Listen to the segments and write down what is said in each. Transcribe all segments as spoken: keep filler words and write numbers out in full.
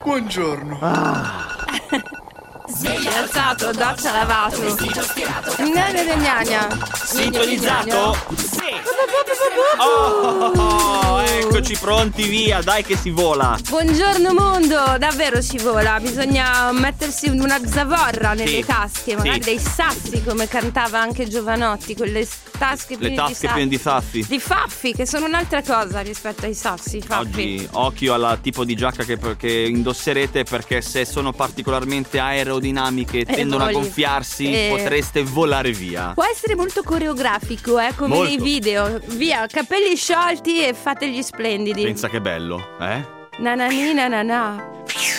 Buongiorno. Ah. Sveglia alzato, doccia lavato, vestito stirato, gnagna gnagna, sintonizzato? Sì. Oh, oh, oh, eccoci pronti, via, dai che si vola. Buongiorno mondo, davvero si vola. Bisogna mettersi una zavorra nelle Sì. tasche, magari Sì. dei sassi, come cantava anche Giovanotti, quelle tasche Le piene tasche di piene di sassi. Di faffi, che sono un'altra cosa rispetto ai sassi, faffi. Oggi occhio al tipo di giacca che, che indosserete, perché se sono particolarmente aerodinamiche e tendono a voli. gonfiarsi, Eh. potreste volare via. Può essere molto coreografico, eh, come Molto. nei video. Via, capelli sciolti e fate gli splendidi. Pensa che bello, eh? Nanani nanana.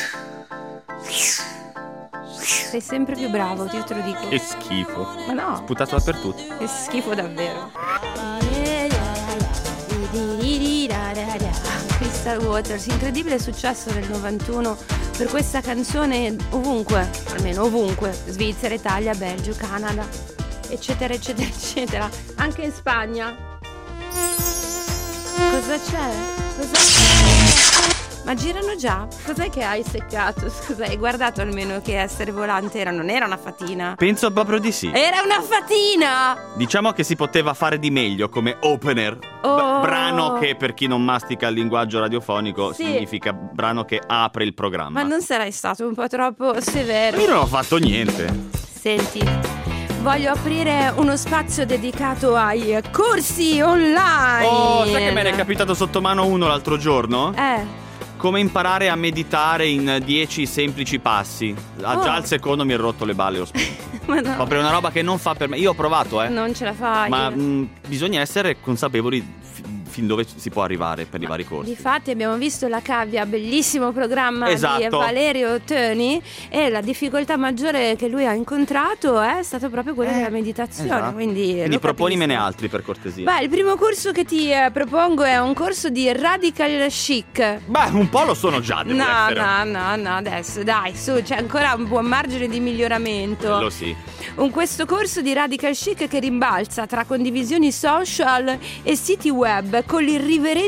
Sei sempre più bravo, io te lo dico. Che schifo. Ma no, Sputato dappertutto. che schifo davvero. Crystal Waters, incredibile successo nel novantuno per questa canzone ovunque, almeno ovunque, Svizzera, Italia, Belgio, Canada, eccetera eccetera eccetera, anche in Spagna. Cosa c'è? Cosa c'è? Ma girano già? Cos'è che hai seccato? Scusa, hai guardato almeno che essere volante era, non era una fatina? Penso proprio di sì. Era una fatina! Diciamo che si poteva fare di meglio come opener. Oh. B- brano che, per chi non mastica il linguaggio radiofonico, Sì. significa brano che apre il programma. Ma non sarai stato un po' troppo severo? Io non ho fatto niente. Senti, voglio aprire uno spazio dedicato ai corsi online. Oh, sai che me ne è capitato sotto mano uno l'altro giorno? Eh, Come imparare a meditare in dieci semplici passi. Ah, Oh. Già al secondo mi ero rotto le balle e ho spento. ma no, Proprio una roba che non fa per me. Io ho provato, eh. non ce la fai. Ma mh, bisogna essere consapevoli fi- fin dove si può arrivare per i vari corsi. Difatti abbiamo visto La Cavia, bellissimo programma di Esatto. Valerio Toni, e la difficoltà maggiore che lui ha incontrato è stata proprio quella della meditazione. Esatto. Quindi, Quindi lo proponimene capisco. altri, per cortesia. Beh, il primo corso che ti eh, propongo è un corso di radical chic. Beh, un po' lo sono già, devo No, essere. no, no, no, adesso dai, su, c'è ancora un buon margine di miglioramento. Quello sì. Un questo corso di radical chic che rimbalza tra condivisioni social e siti web con l'irriverente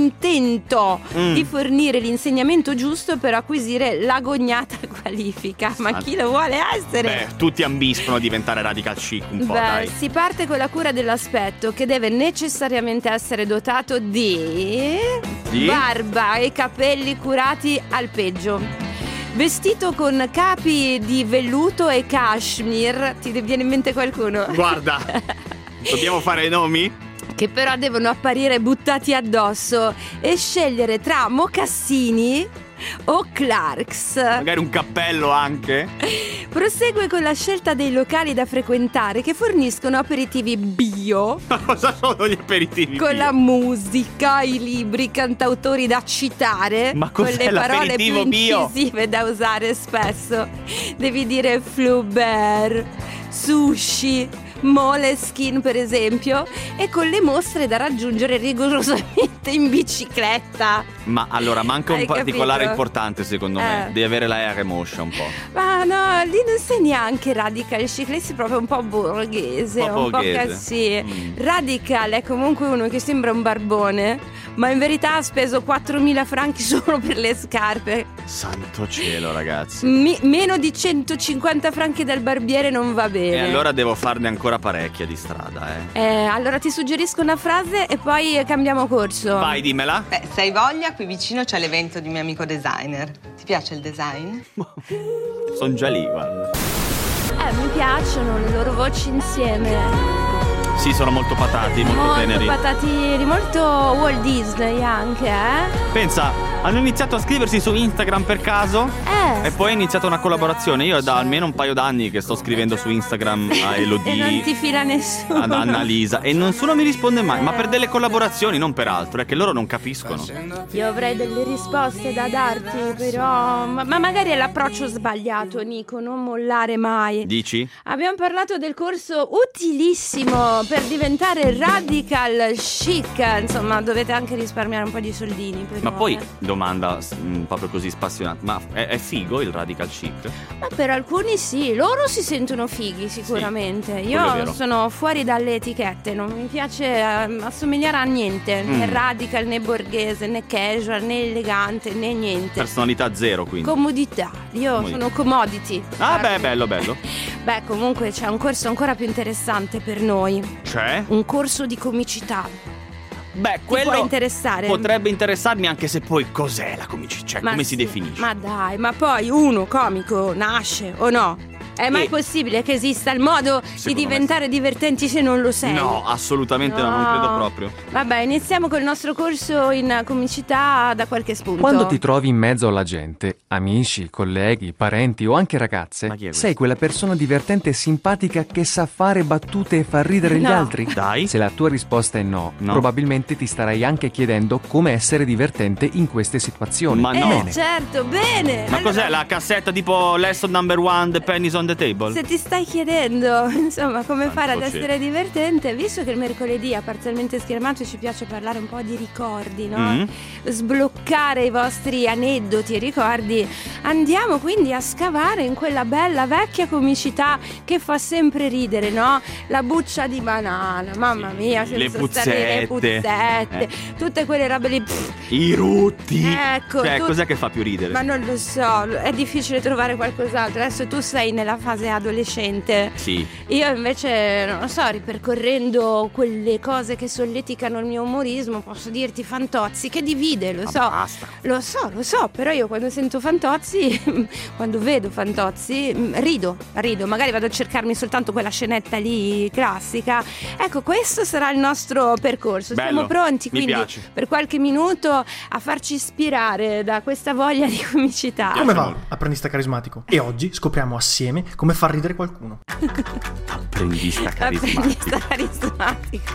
intento Mm. di fornire l'insegnamento giusto per acquisire l'agognata qualifica. Ma Ah. chi lo vuole essere? Beh, tutti ambiscono a diventare radical chic un po', Beh, dai. si parte con la cura dell'aspetto, che deve necessariamente essere dotato di... Di? barba e capelli curati al peggio. Vestito con capi di velluto e cashmere. Ti viene in mente qualcuno? Guarda, dobbiamo fare i nomi? Che però devono apparire buttati addosso, e scegliere tra mocassini o Clarks. Magari un cappello anche? Prosegue con la scelta dei locali da frequentare, che forniscono aperitivi bio, Ma cosa sono gli aperitivi? con bio? la musica, i libri, i cantautori da citare, Ma con cos'è le parole più l'aperitivo bio? incisive da usare spesso. Devi dire Flaubert, sushi, Moleskine per esempio, e con le mostre da raggiungere rigorosamente in bicicletta. Ma allora manca un Hai particolare capito? importante secondo me. Eh. Devi avere la air motion un po'. Ma no, lì non sei neanche radical chic, lì sei proprio un po' borghese, Un po' un po' borghese. così. Mm. Radical è comunque uno che sembra un barbone, ma in verità ha speso quattromila franchi solo per le scarpe. Santo cielo, ragazzi. Mi- meno di centocinquanta franchi dal barbiere non va bene. E allora devo farne ancora parecchia di strada, eh. Eh, allora ti suggerisco una frase e poi cambiamo corso. Vai, dimmela. Beh, se hai voglia, qui vicino c'è l'evento di mio amico designer. Ti piace il design? Sono già lì, guarda. Eh, mi piacciono le loro voci insieme. Sì, sono molto patati, molto, Molto teneri. patatini, molto Walt Disney anche, eh? Pensa, hanno iniziato a scriversi su Instagram per caso Eh. e poi è iniziata una collaborazione. Io da almeno un paio d'anni che sto scrivendo su Instagram a E non ti Elodie, fila nessuno. ad Annalisa, e nessuno mi risponde mai. Ma per delle collaborazioni, non per altro, è che loro non capiscono. Io avrei delle risposte da darti, però... Ma, ma magari è l'approccio sbagliato, Nico, non mollare mai. Dici? Abbiamo parlato del corso utilissimo per diventare radical chic. Insomma, dovete anche risparmiare un po' di soldini, però, Ma poi eh. dov- domanda mh, proprio così spassionata. Ma è, è figo il radical chic? Ma per alcuni sì, loro si sentono fighi sicuramente. Sì, quello è Io vero. sono fuori dalle etichette, non mi piace eh, assomigliare a niente, Mm. né radical, né borghese, né casual, né elegante, né niente. Personalità zero, quindi. Comodità, io Comodità. sono commodity. Ah, Guardi. beh, bello, bello. Beh, comunque c'è un corso ancora più interessante per noi, Cioè? un corso di comicità. Beh, Ti quello può interessare? potrebbe interessarmi, anche se poi cos'è la comicità? Cioè, Ma come sì, si definisce? Ma dai, ma poi uno comico nasce o no? È mai Eh. possibile che esista il modo di Secondo me diventare divertenti se non lo sei? No, assolutamente no, non No. credo proprio. Vabbè, iniziamo col nostro corso in comicità da qualche spunto. Quando ti trovi in mezzo alla gente, amici, colleghi, parenti o anche ragazze, Ma chi è questo? sei quella persona divertente e simpatica che sa fare battute e far ridere gli No. altri? Dai. Se la tua risposta è no, No. probabilmente ti starai anche chiedendo come essere divertente in queste situazioni. Ma Eh, no. Bene. certo, bene. Ma Allora, cos'è la cassetta tipo lesson number one, the pennies on the table? Se ti stai chiedendo, insomma, come Santo fare ad cielo. essere divertente, visto che il mercoledì a parzialmente schermato ci piace parlare un po' di ricordi, no? Mm. Sbloccare i vostri aneddoti e ricordi, andiamo quindi a scavare in quella bella vecchia comicità che fa sempre ridere, no? La buccia di banana, mamma Sì, mia, le senza stare le puzzette. puzzette, Eh. tutte quelle robe lì. pff, I rutti. Ecco, Cioè, tu- cos'è che fa più ridere? Ma non lo so, è difficile trovare qualcos'altro. Adesso tu sei nella fase adolescente. Sì. Io invece, non lo so, ripercorrendo quelle cose che solleticano il mio umorismo, posso dirti Fantozzi, che divide, lo Ma so. basta. Lo so, lo so, però io quando sento Fantozzi, quando vedo Fantozzi, mm, rido, rido. Magari vado a cercarmi soltanto quella scenetta lì classica. Ecco, questo sarà il nostro percorso. Bello, Siamo pronti mi quindi piace. per qualche minuto a farci ispirare da questa voglia di comicità. Come va, apprendista carismatico? E oggi scopriamo assieme come far ridere qualcuno. Apprendista Apprendista carismatico. carismatico.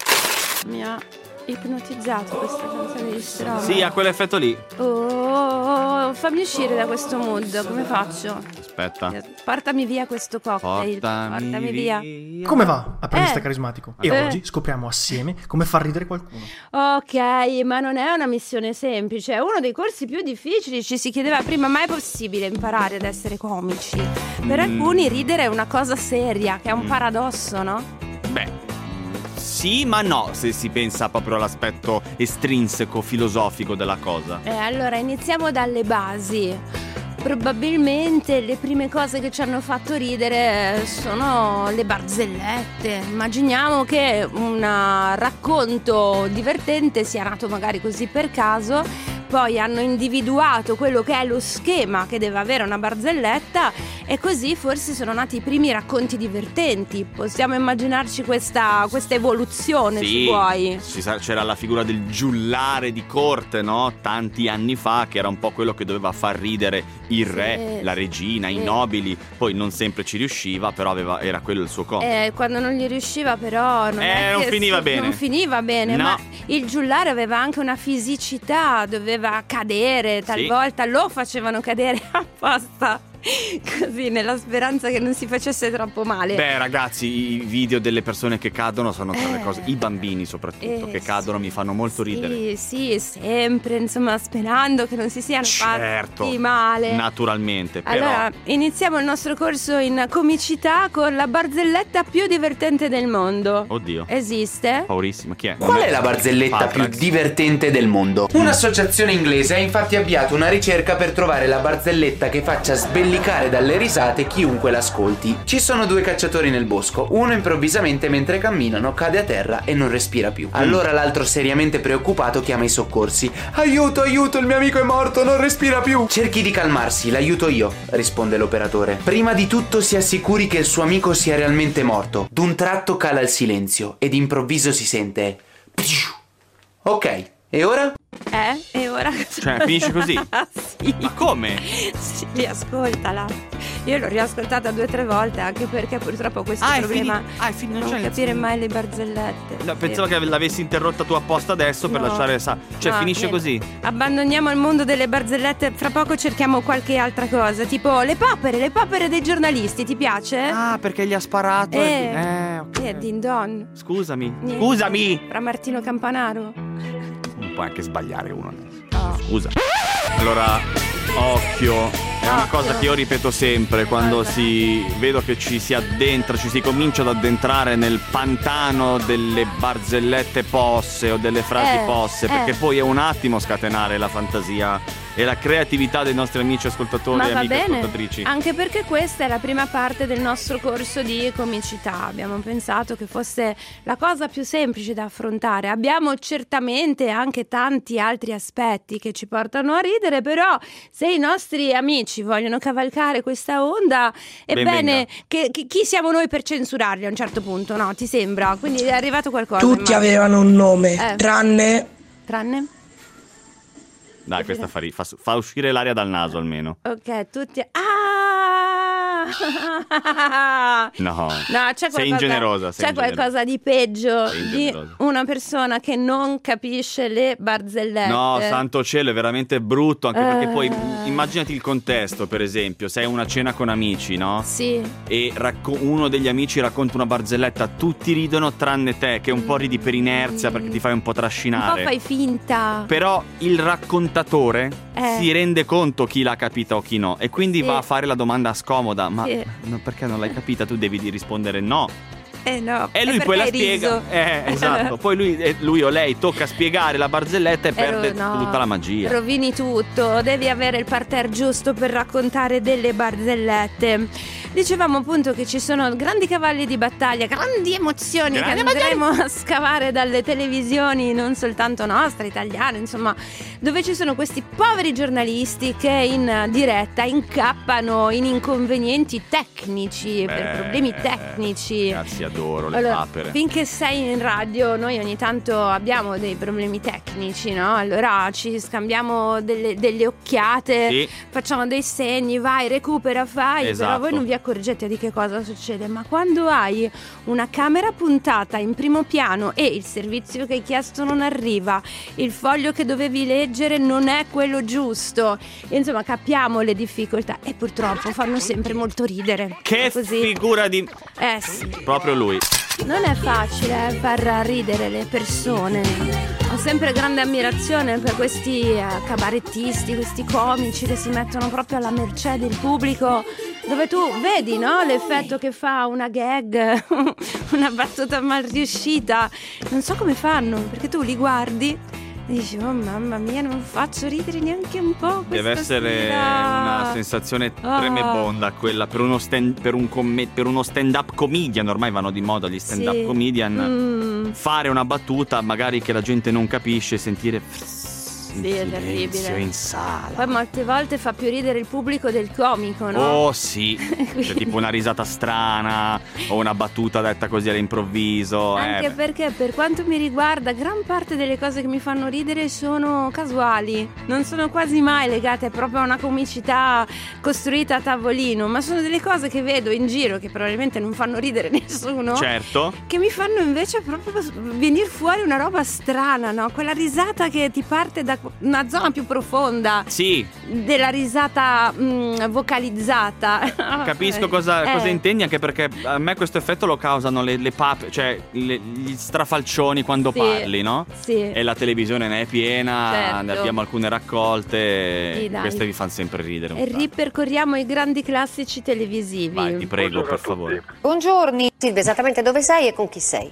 Mi ha ipnotizzato questa canzone di Stromae. Sì, ha quell'effetto lì. Oh, oh, oh, fammi uscire da questo mood, come faccio? Aspetta. Portami via questo cocktail. Portami, via. via. Come va, apprendista Eh. carismatico? E Eh. oggi scopriamo assieme come far ridere qualcuno. Ok, ma non è una missione semplice, è uno dei corsi più difficili. Ci si chiedeva prima, ma è possibile imparare ad essere comici? Per Mm. alcuni ridere è una cosa seria, che è un Mm. paradosso, no? Beh, sì, ma no, se si pensa proprio all'aspetto estrinseco, filosofico della cosa. Eh, allora iniziamo dalle basi. Probabilmente le prime cose che ci hanno fatto ridere sono le barzellette. Immaginiamo che un uh, racconto divertente sia nato magari così per caso, poi hanno individuato quello che è lo schema che deve avere una barzelletta e così forse sono nati i primi racconti divertenti. Possiamo immaginarci questa, questa evoluzione, se vuoi. ci sa- c'era la figura del giullare di corte, no? Tanti anni fa, che era un po' quello che doveva far ridere il re, Sì, la regina, sì. i nobili. Poi non sempre ci riusciva, però aveva- era quello il suo compito. Eh, quando non gli riusciva però non, Eh, è non che finiva si- bene. non finiva bene, No. ma il giullare aveva anche una fisicità, doveva cadere, talvolta lo facevano cadere apposta, così nella speranza che non si facesse troppo male. Beh, ragazzi, i video delle persone che cadono sono tra le Eh. cose. I bambini, soprattutto, Eh, che cadono, sì. mi fanno molto ridere. Sì, sì, sempre, insomma, sperando che non si siano Certo, fatti male. naturalmente. Però, Allora, iniziamo il nostro corso in comicità con la barzelletta più divertente del mondo. oddio, Esiste? paurissima. Chi è? Qual è la barzelletta Patrax. più divertente del mondo? Un'associazione inglese ha infatti avviato una ricerca per trovare la barzelletta che faccia sbellicare dalle risate chiunque l'ascolti. Ci sono due cacciatori nel bosco. Uno improvvisamente mentre camminano cade a terra e non respira più. Allora l'altro seriamente preoccupato chiama i soccorsi. Aiuto, aiuto, il mio amico è morto, non respira più. Cerchi di calmarsi, l'aiuto io, risponde l'operatore. Prima di tutto si assicuri che il suo amico sia realmente morto. D'un tratto cala il silenzio ed improvviso si sente... Ok, e ora? Eh? E ora? Cioè, finisce così? Ah, sì. Ma come? Sì, riascoltala. Io l'ho riascoltata due o tre volte, anche perché purtroppo ho questo Ah, è problema finito. Ah, è finito. non Cioè, capire mai le barzellette. No, pensavo Sì. che l'avessi interrotta tu apposta adesso per No. lasciare sa. Cioè, No, finisce niente. così. Abbandoniamo il mondo delle barzellette, fra poco cerchiamo qualche altra cosa, tipo le papere, le papere dei giornalisti, ti piace? Ah, perché gli ha sparato. Eh, eh ok. eh, din don. Scusami. Niente. Scusami. Fra Martino Campanaro. Non puoi anche sbagliare uno. Oh, No. Scusa. Allora, occhio. È una cosa che io ripeto sempre quando si vedo che ci si addentra, ci si comincia ad addentrare nel pantano delle barzellette posse o delle frasi Eh, posse, eh. perché poi è un attimo scatenare la fantasia e la creatività dei nostri amici ascoltatori Ma e va amiche bene, ascoltatrici. anche perché questa è la prima parte del nostro corso di comicità. Abbiamo pensato che fosse la cosa più semplice da affrontare. Abbiamo certamente anche tanti altri aspetti che ci portano a ridere, però se i nostri amici vogliono cavalcare questa onda, Ben ebbene, venga. che, chi, chi siamo noi per censurarli a un certo punto, no? Ti sembra? Quindi è arrivato qualcosa. Tutti immagino. avevano un nome, Eh. tranne... Tranne? Dai, questa fa, ri- fa, fa uscire l'aria dal naso almeno. Ok, tutti... Ah! No, No, c'è sei qualcosa, ingenerosa. Sei c'è ingenerosa. qualcosa di peggio Sei di ingenerosa. una persona che non capisce le barzellette. No, santo cielo, è veramente brutto, anche perché Eh. poi immaginati il contesto, per esempio, sei a una cena con amici, no? Sì. E racco- uno degli amici racconta una barzelletta, tutti ridono tranne te, che un po' ridi per inerzia perché ti fai un po' Un po' trascinare. fai finta. Però il raccontatore Eh. si rende conto chi l'ha capita o chi no, e quindi Sì. va a fare la domanda scomoda. Ma Sì. no, perché non l'hai capita? Tu devi di rispondere no. Eh no. E lui perché poi la hai spiega. riso. Eh, esatto. Poi lui, eh, lui o lei tocca spiegare la barzelletta e perde Eh, no. tutta la magia. Rovini tutto, devi avere il parterre giusto per raccontare delle barzellette. Dicevamo appunto che ci sono grandi cavalli di battaglia, grandi emozioni Grandi che andremo a scavare dalle televisioni, non soltanto nostre, italiane, insomma, dove ci sono questi poveri giornalisti che in diretta incappano in inconvenienti tecnici, per Beh, problemi tecnici. Ragazzi, adoro le Allora, papere. finché sei in radio, noi ogni tanto abbiamo dei problemi tecnici, no? Allora ci scambiamo delle, delle occhiate, Sì. facciamo dei segni, vai, recupera, fai. Esatto. Però voi non vi accorgete di che cosa succede. Ma quando hai una camera puntata in primo piano e il servizio che hai chiesto non arriva, il foglio che dovevi leggere non è quello giusto, e insomma capiamo le difficoltà e purtroppo fanno sempre molto ridere. Che È così. figura di... Eh sì. Proprio lui. Non è facile eh, far ridere le persone. Ho sempre grande ammirazione per questi eh, cabarettisti, questi comici che si mettono proprio alla mercé del pubblico, dove tu vedi, no, l'effetto che fa una gag, una battuta mal riuscita. Non so come fanno, perché tu li guardi e dici, oh mamma mia, non faccio ridere neanche un po' questa Deve essere sera. una sensazione Ah. tremebonda quella per uno stand, per un comm- per uno stand-up comedian. Ormai vanno di moda gli stand-up Sì. comedian. Mm. Fare una battuta magari che la gente non capisce, sentire Sì, è terribile. silenzio in sala. Poi molte volte fa più ridere il pubblico del comico, no? Oh sì, c'è tipo una risata strana o una battuta detta così all'improvviso. Anche eh, beh. perché per quanto mi riguarda gran parte delle cose che mi fanno ridere sono casuali, non sono quasi mai legate proprio a una comicità costruita a tavolino, ma sono delle cose che vedo in giro che probabilmente non fanno ridere nessuno, Certo. che mi fanno invece proprio venire fuori una roba strana, no? Quella risata che ti parte da una zona più profonda Sì, della risata mm, vocalizzata. capisco cosa, Eh. cosa intendi, anche perché a me questo effetto lo causano le, le pape, cioè le- gli strafalcioni quando Sì, parli, no? sì. E la televisione ne è piena, Certo. ne abbiamo alcune raccolte. Sì, dai. Queste vi fanno sempre ridere. un E sacco. ripercorriamo i grandi classici televisivi. Vai, ti prego, per favore. Buongiorno. Silvia, esattamente dove sei e con chi sei?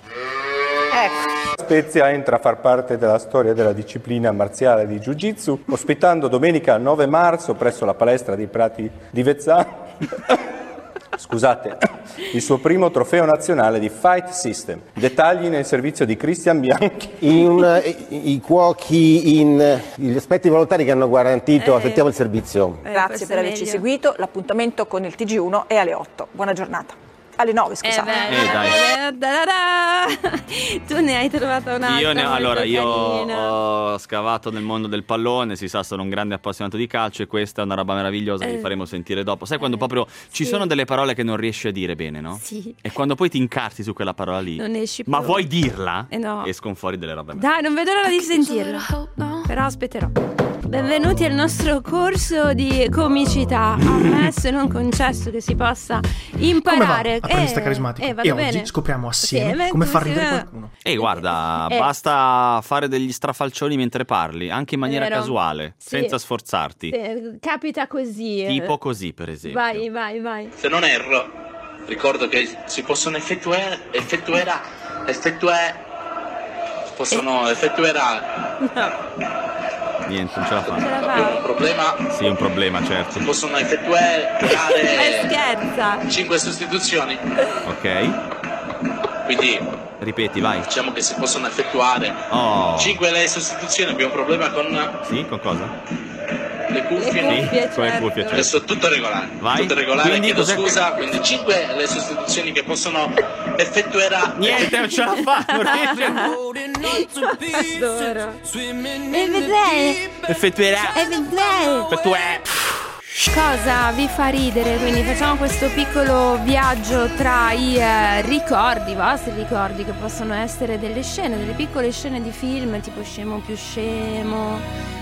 Ecco. Spezia entra a far parte della storia della disciplina marziale di Jiu-Jitsu, ospitando domenica nove marzo presso la palestra dei Prati di Vezzano scusate, il suo primo trofeo nazionale di Fight System. Dettagli nel servizio di Cristian Bianchi. In, i, i cuochi, in, gli aspetti volontari che hanno garantito, Eh. aspettiamo il servizio. Eh, Grazie questo per è averci meglio. seguito. L'appuntamento con il T G uno è alle otto. Buona giornata. Alle nove, Eh scusate. beh, Eh, dai. eh, da da da. Tu ne hai trovata un'altra Io ne- molto allora, io carina. ho scavato nel mondo del pallone, si sa, sono un grande appassionato di calcio e questa è una roba meravigliosa che Eh. vi faremo sentire dopo. Sai quando Eh, proprio ci sì. sono delle parole che non riesci a dire bene, no? Sì. E quando poi ti incarti su quella parola lì, Non esci ma più. vuoi dirla? Eh no. Escono fuori delle robe. Dai, non vedo l'ora di sentirlo. Però aspetterò. Benvenuti al nostro corso di comicità. Ammesso e non concesso che si possa imparare. Come va, apprendista eh, carismatico? eh, vado e oggi bene. scopriamo assieme Assieme, come far come si ridere va? qualcuno. Ehi, guarda, Eh. basta fare degli strafalcioni mentre parli, anche in maniera Vero. casuale, Sì. senza sforzarti. Sì, capita così. Tipo così, per esempio. Vai, vai, vai. Se non erro, ricordo che si possono effettuare, effettuerà, effettuare, possono effettuerà, Niente, non ce la Ce fa. la fa? un problema, Sì, è un problema, certo. si possono effettuare Eh, scherza. cinque sostituzioni, Ok, quindi ripeti, vai. diciamo che si possono effettuare Oh. cinque le sostituzioni, abbiamo un problema con Sì, con cosa? le cuffie. Le cuffie, Sì, con le certo. cuffie, certo. Adesso tutto regolare, Vai. tutto regolare, Quindi chiedo cos'è- scusa, quindi cinque le sostituzioni che possono effettuerà. Niente, non ce la fa, non riesce. Adoro. E vedrei. Effettuerà. E vedrei. Effettuerà. Cosa vi fa ridere? Quindi facciamo questo piccolo viaggio tra i eh, ricordi, i vostri ricordi, che possono essere delle scene, delle piccole scene di film, tipo Scemo più scemo,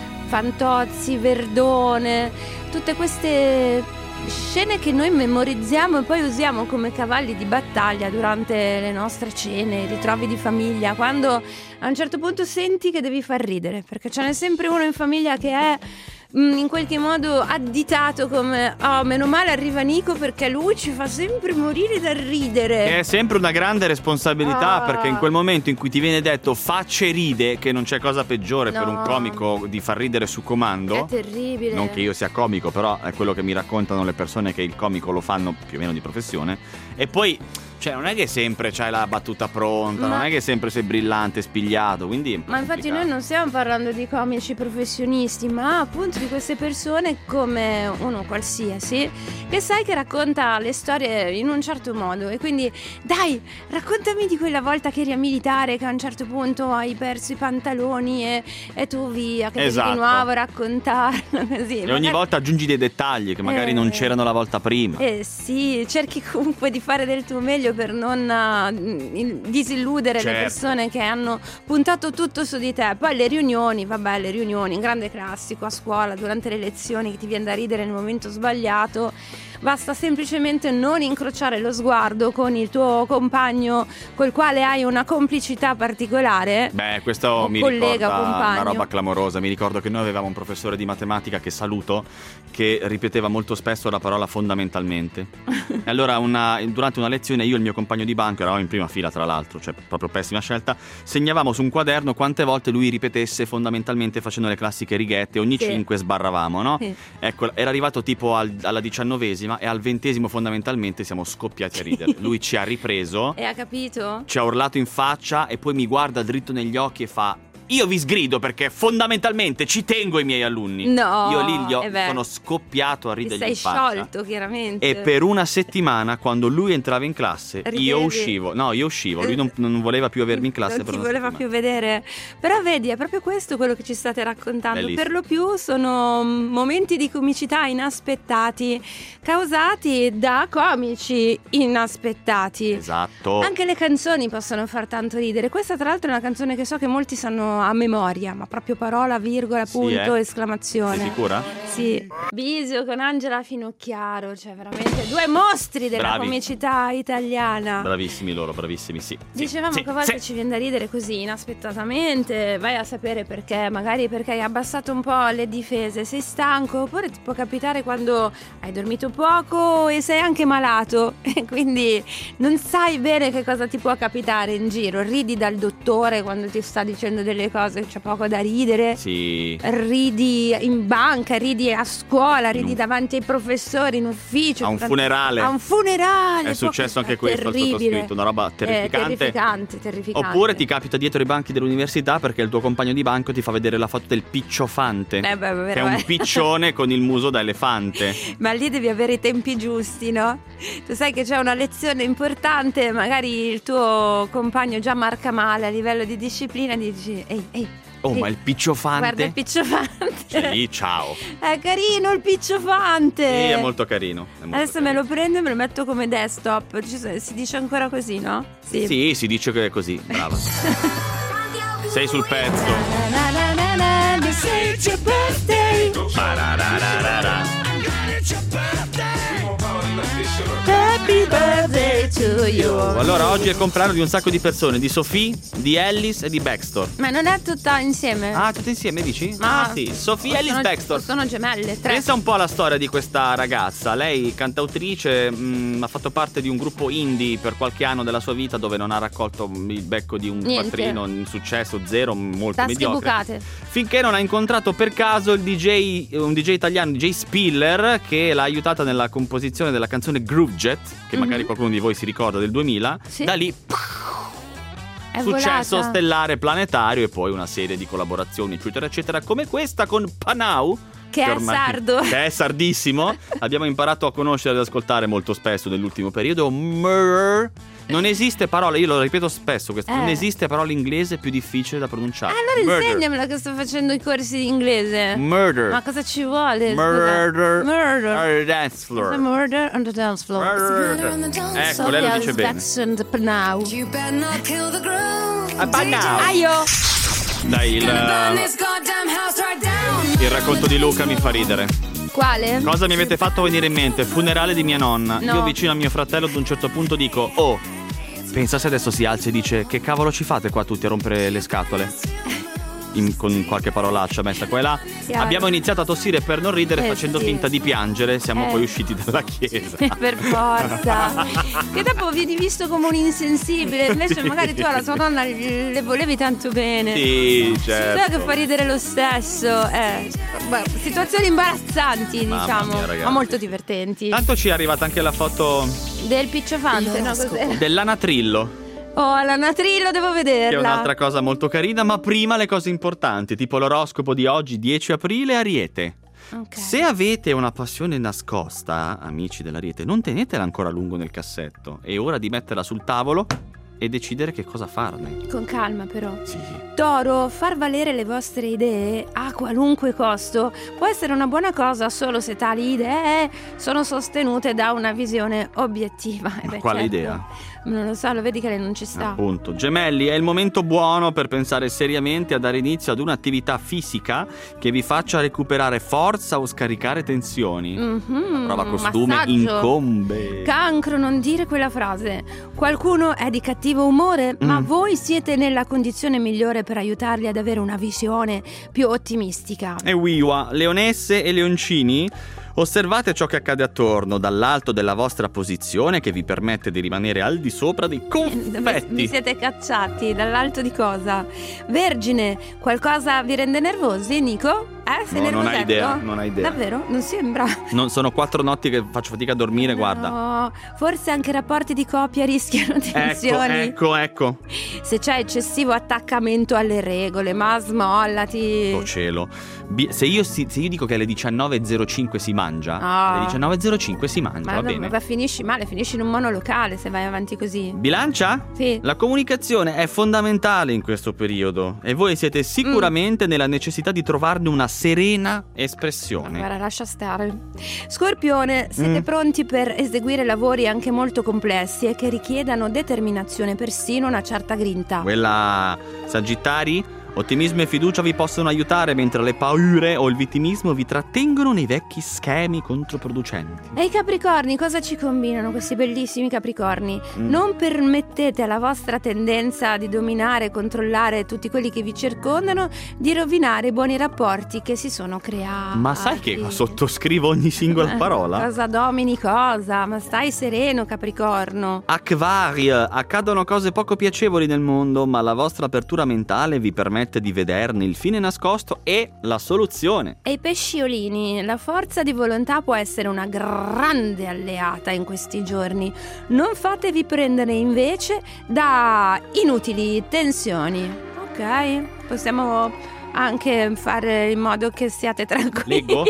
Fantozzi, Verdone, tutte queste scene che noi memorizziamo e poi usiamo come cavalli di battaglia durante le nostre cene, i ritrovi di famiglia, quando a un certo punto senti che devi far ridere, perché ce n'è sempre uno in famiglia che è mm, in qualche modo additato come oh, meno male arriva Nico perché lui ci fa sempre morire dal ridere. Che è sempre una grande responsabilità, Ah. perché in quel momento in cui ti viene detto facce ride, che non c'è cosa peggiore per No. un comico di far ridere su comando. È terribile. Non che io sia comico, però è quello che mi raccontano le persone che il comico lo fanno più o meno di professione. E poi, cioè, non è che sempre c'hai la battuta pronta, Ma- non è che sempre sei brillante, spigliato, quindi... Ma infatti noi non stiamo parlando di comici professionisti, ma appunto di queste persone come uno qualsiasi, che sai che racconta le storie in un certo modo. E quindi, dai, raccontami di quella volta che eri a militare, che a un certo punto hai perso i pantaloni e, e tu via, che Esatto. devi di nuovo raccontarlo così. E ogni volta aggiungi dei dettagli che magari Eh. non c'erano la volta prima. Eh sì, cerchi comunque di fare del tuo meglio per non uh, il- disilludere Certo. le persone che hanno puntato tutto su di te. Poi le riunioni, vabbè, le riunioni, un grande classico a scuola, durante le lezioni, che ti viene da ridere nel momento sbagliato. Basta semplicemente non incrociare lo sguardo con il tuo compagno col quale hai una complicità particolare. Beh, questo O mi collega, ricorda compagno. una roba clamorosa. Mi ricordo che noi avevamo un professore di matematica, che saluto, che ripeteva molto spesso la parola fondamentalmente. E allora una- durante una lezione io e il mio compagno di banco, eravamo in prima fila tra l'altro, cioè proprio pessima scelta, segnavamo su un quaderno quante volte lui ripetesse fondamentalmente, facendo le classiche righette, ogni Sì. cinque sbarravamo, no? Sì. Ecco, era arrivato tipo al- alla diciannovesima e al ventesimo fondamentalmente siamo scoppiati a ridere. Lui ci ha ripreso, E ha capito? ci ha urlato in faccia e poi mi guarda dritto negli occhi e fa: io vi sgrido perché fondamentalmente ci tengo ai miei alunni. No, Io lì gli ho- eh beh. sono scoppiato a Ti ridergli sei in faccia. sciolto, chiaramente. E per una settimana, quando lui entrava in classe, Ridevi. io uscivo. No, io uscivo. Lui non, non voleva più avermi in classe non per ti una voleva settimana. più vedere. Però vedi, è proprio questo quello che ci state raccontando. Bellissimo. Per lo più sono momenti di comicità inaspettati, causati da comici inaspettati. Esatto. Anche le canzoni possono far tanto ridere. Questa tra l'altro è una canzone che so che molti sanno a memoria, ma proprio parola, virgola, Sì, punto, eh? esclamazione. Sei sicura? Sì. Bisio con Angela Finocchiaro, cioè veramente due mostri della Bravi. comicità italiana. Bravissimi loro, bravissimi, sì. Sì, Dicevamo sì, che a volte sì. ci viene da ridere così inaspettatamente, vai a sapere perché, magari perché hai abbassato un po' le difese, sei stanco, oppure ti può capitare quando hai dormito poco e sei anche malato e quindi non sai bene che cosa ti può capitare in giro, ridi dal dottore quando ti sta dicendo delle cose, c'è poco da ridere. Sì. Ridi in banca, ridi a scuola, ridi un- davanti ai professori in ufficio. A un durante- funerale. A un funerale. È successo anche È questo al terribile. sottoscritto, una roba terrificante. Eh, terrificante, terrificante. Oppure ti capita dietro i banchi dell'università perché il tuo compagno di banco ti fa vedere la foto del picciofante. Eh beh, che è vero, un eh. piccione con il muso da elefante. Ma lì devi avere i tempi giusti, no? Tu sai che c'è una lezione importante, magari il tuo compagno già marca male a livello di disciplina, dici ehi, ehi. Oh, ehi, ma il picciofante? Guarda il picciofante. Cioè, lì, ciao. È carino il picciofante. Sì, è molto carino. è molto Adesso me lo prendo e me lo metto come desktop. Ci so- Si dice ancora così, no? Sì. Sì, si dice che è così, brava. Sei sul pezzo. Na na na na. Let me say it's your birthday. Pararararara. Happy birthday to you. Allora oggi è il compleanno di un sacco di persone, di Sophie, di Ellis e di Baxter. Ma non è tutta insieme? Ah, tutte insieme dici? Ma ah sì, Sophie, Ellis, sono, Baxter. Sono gemelle, tre. Pensa un po' alla storia di questa ragazza. Lei, cantautrice, mh, ha fatto parte di un gruppo indie per qualche anno della sua vita dove non ha raccolto il becco di un Niente. quattrino, un successo zero, molto Tasche mediocre. bucate. Finché non ha incontrato per caso il D J, un D J italiano, D J Spiller, che l'ha aiutata nella composizione della canzone Groove Jet, che Mm-hmm. magari qualcuno di voi si ricorda, del duemila. Sì. Da lì È successo volata. stellare planetario e poi una serie di collaborazioni eccetera eccetera, come questa con Panau, Che è ormai- sardo. che è sardissimo. Abbiamo imparato a conoscere ed ascoltare molto spesso nell'ultimo periodo. Murder. Non esiste parola, io lo ripeto spesso questo, Eh. non esiste parola inglese più difficile da pronunciare. Allora Murder. insegnamela che sto facendo i corsi di inglese. Murder. Ma cosa ci vuole? scusa? Murder. Murder. On the dance floor. The murder on the dance floor. Murder. Ecco, lei lo dice bene. Now. A Panau. Aio. Dai, il, il racconto di Luca mi fa ridere. Quale? Cosa mi avete fatto venire in mente? Funerale di mia nonna. No. Io vicino a mio fratello ad un certo punto dico: oh, pensa se adesso si alza e dice: che cavolo ci fate qua tutti a rompere le scatole? In- con qualche parolaccia messa qua e là. Chiaro. Abbiamo iniziato a tossire per non ridere, Eh, facendo sì. finta di piangere. Siamo Eh. poi usciti dalla chiesa. Per forza. Che dopo vieni visto come un insensibile. Invece Sì. magari tu alla tua nonna le volevi tanto bene. Sì, Però certo. che fa ridere lo stesso. Eh. Beh, situazioni imbarazzanti, Mamma diciamo, mia, ragazzi. ma molto divertenti. Tanto ci è arrivata anche la foto Del picciofante, no? Cos'era? dell'anatrillo, Oh, l'anatrillo devo che è vederla. un'altra cosa molto carina, ma prima le cose importanti, tipo l'oroscopo di oggi, dieci aprile, Ariete. Ok. Se avete una passione nascosta, amici dell'Ariete, non tenetela ancora a lungo nel cassetto. È ora di metterla sul tavolo e decidere che cosa farne. Con calma però. Sì. Toro, far valere le vostre idee a qualunque costo può essere una buona cosa solo se tali idee sono sostenute da una visione obiettiva. Eh Ma beh, quale certo. idea? Non lo so, lo vedi che lei non ci sta. Appunto. Gemelli, è il momento buono per pensare seriamente a dare inizio ad un'attività fisica che vi faccia recuperare forza o scaricare tensioni. Mhm, Prova costume massaggio. incombe. Cancro, non dire quella frase. Qualcuno è di cattivo umore, ma Mm. voi siete nella condizione migliore per aiutarli ad avere una visione più ottimistica. E Wiwa, leonesse e leoncini, osservate ciò che accade attorno dall'alto della vostra posizione che vi permette di rimanere al di sopra dei Mi confetti. siete cacciati dall'alto di cosa? Vergine, qualcosa vi rende nervosi, Nico? Eh, sei No, non nervosetto? hai idea, non hai idea. Davvero? Non sembra. Non sono quattro notti che faccio fatica a dormire, guarda. No, forse anche rapporti di coppia rischiano tensioni. Ecco, ecco, ecco. Se c'è eccessivo attaccamento alle regole, ma smollati. Oh cielo. Bi- se, io, si- se io dico che alle diciannove e zero cinque si mangia, Ah. alle diciannove e zero cinque si mangia, Ma, va no, bene? ma finisci male, finisci in un monolocale se vai avanti così. Bilancia? Sì. La comunicazione è fondamentale in questo periodo e voi siete sicuramente nella necessità di trovarne una serena espressione. Guarda, lascia stare. Scorpione, siete Mm. pronti per eseguire lavori anche molto complessi e che richiedano determinazione, persino una certa grinta. Quella Sagittari? Ottimismo e fiducia vi possono aiutare mentre le paure o il vittimismo vi trattengono nei vecchi schemi controproducenti. E i Capricorni, cosa ci combinano questi bellissimi Capricorni? Mm. Non permettete alla vostra tendenza di dominare e controllare tutti quelli che vi circondano di rovinare i buoni rapporti che si sono creati. Ma sai che sottoscrivo ogni singola Eh, parola? Cosa domini cosa? Ma stai sereno, Capricorno. Acquario, accadono cose poco piacevoli nel mondo, ma la vostra apertura mentale vi permette di vederne il fine nascosto e la soluzione. E i pesciolini, la forza di volontà può essere una grande alleata in questi giorni. Non fatevi prendere invece da inutili tensioni. Ok, possiamo anche fare in modo che siate tranquilli. Leggo?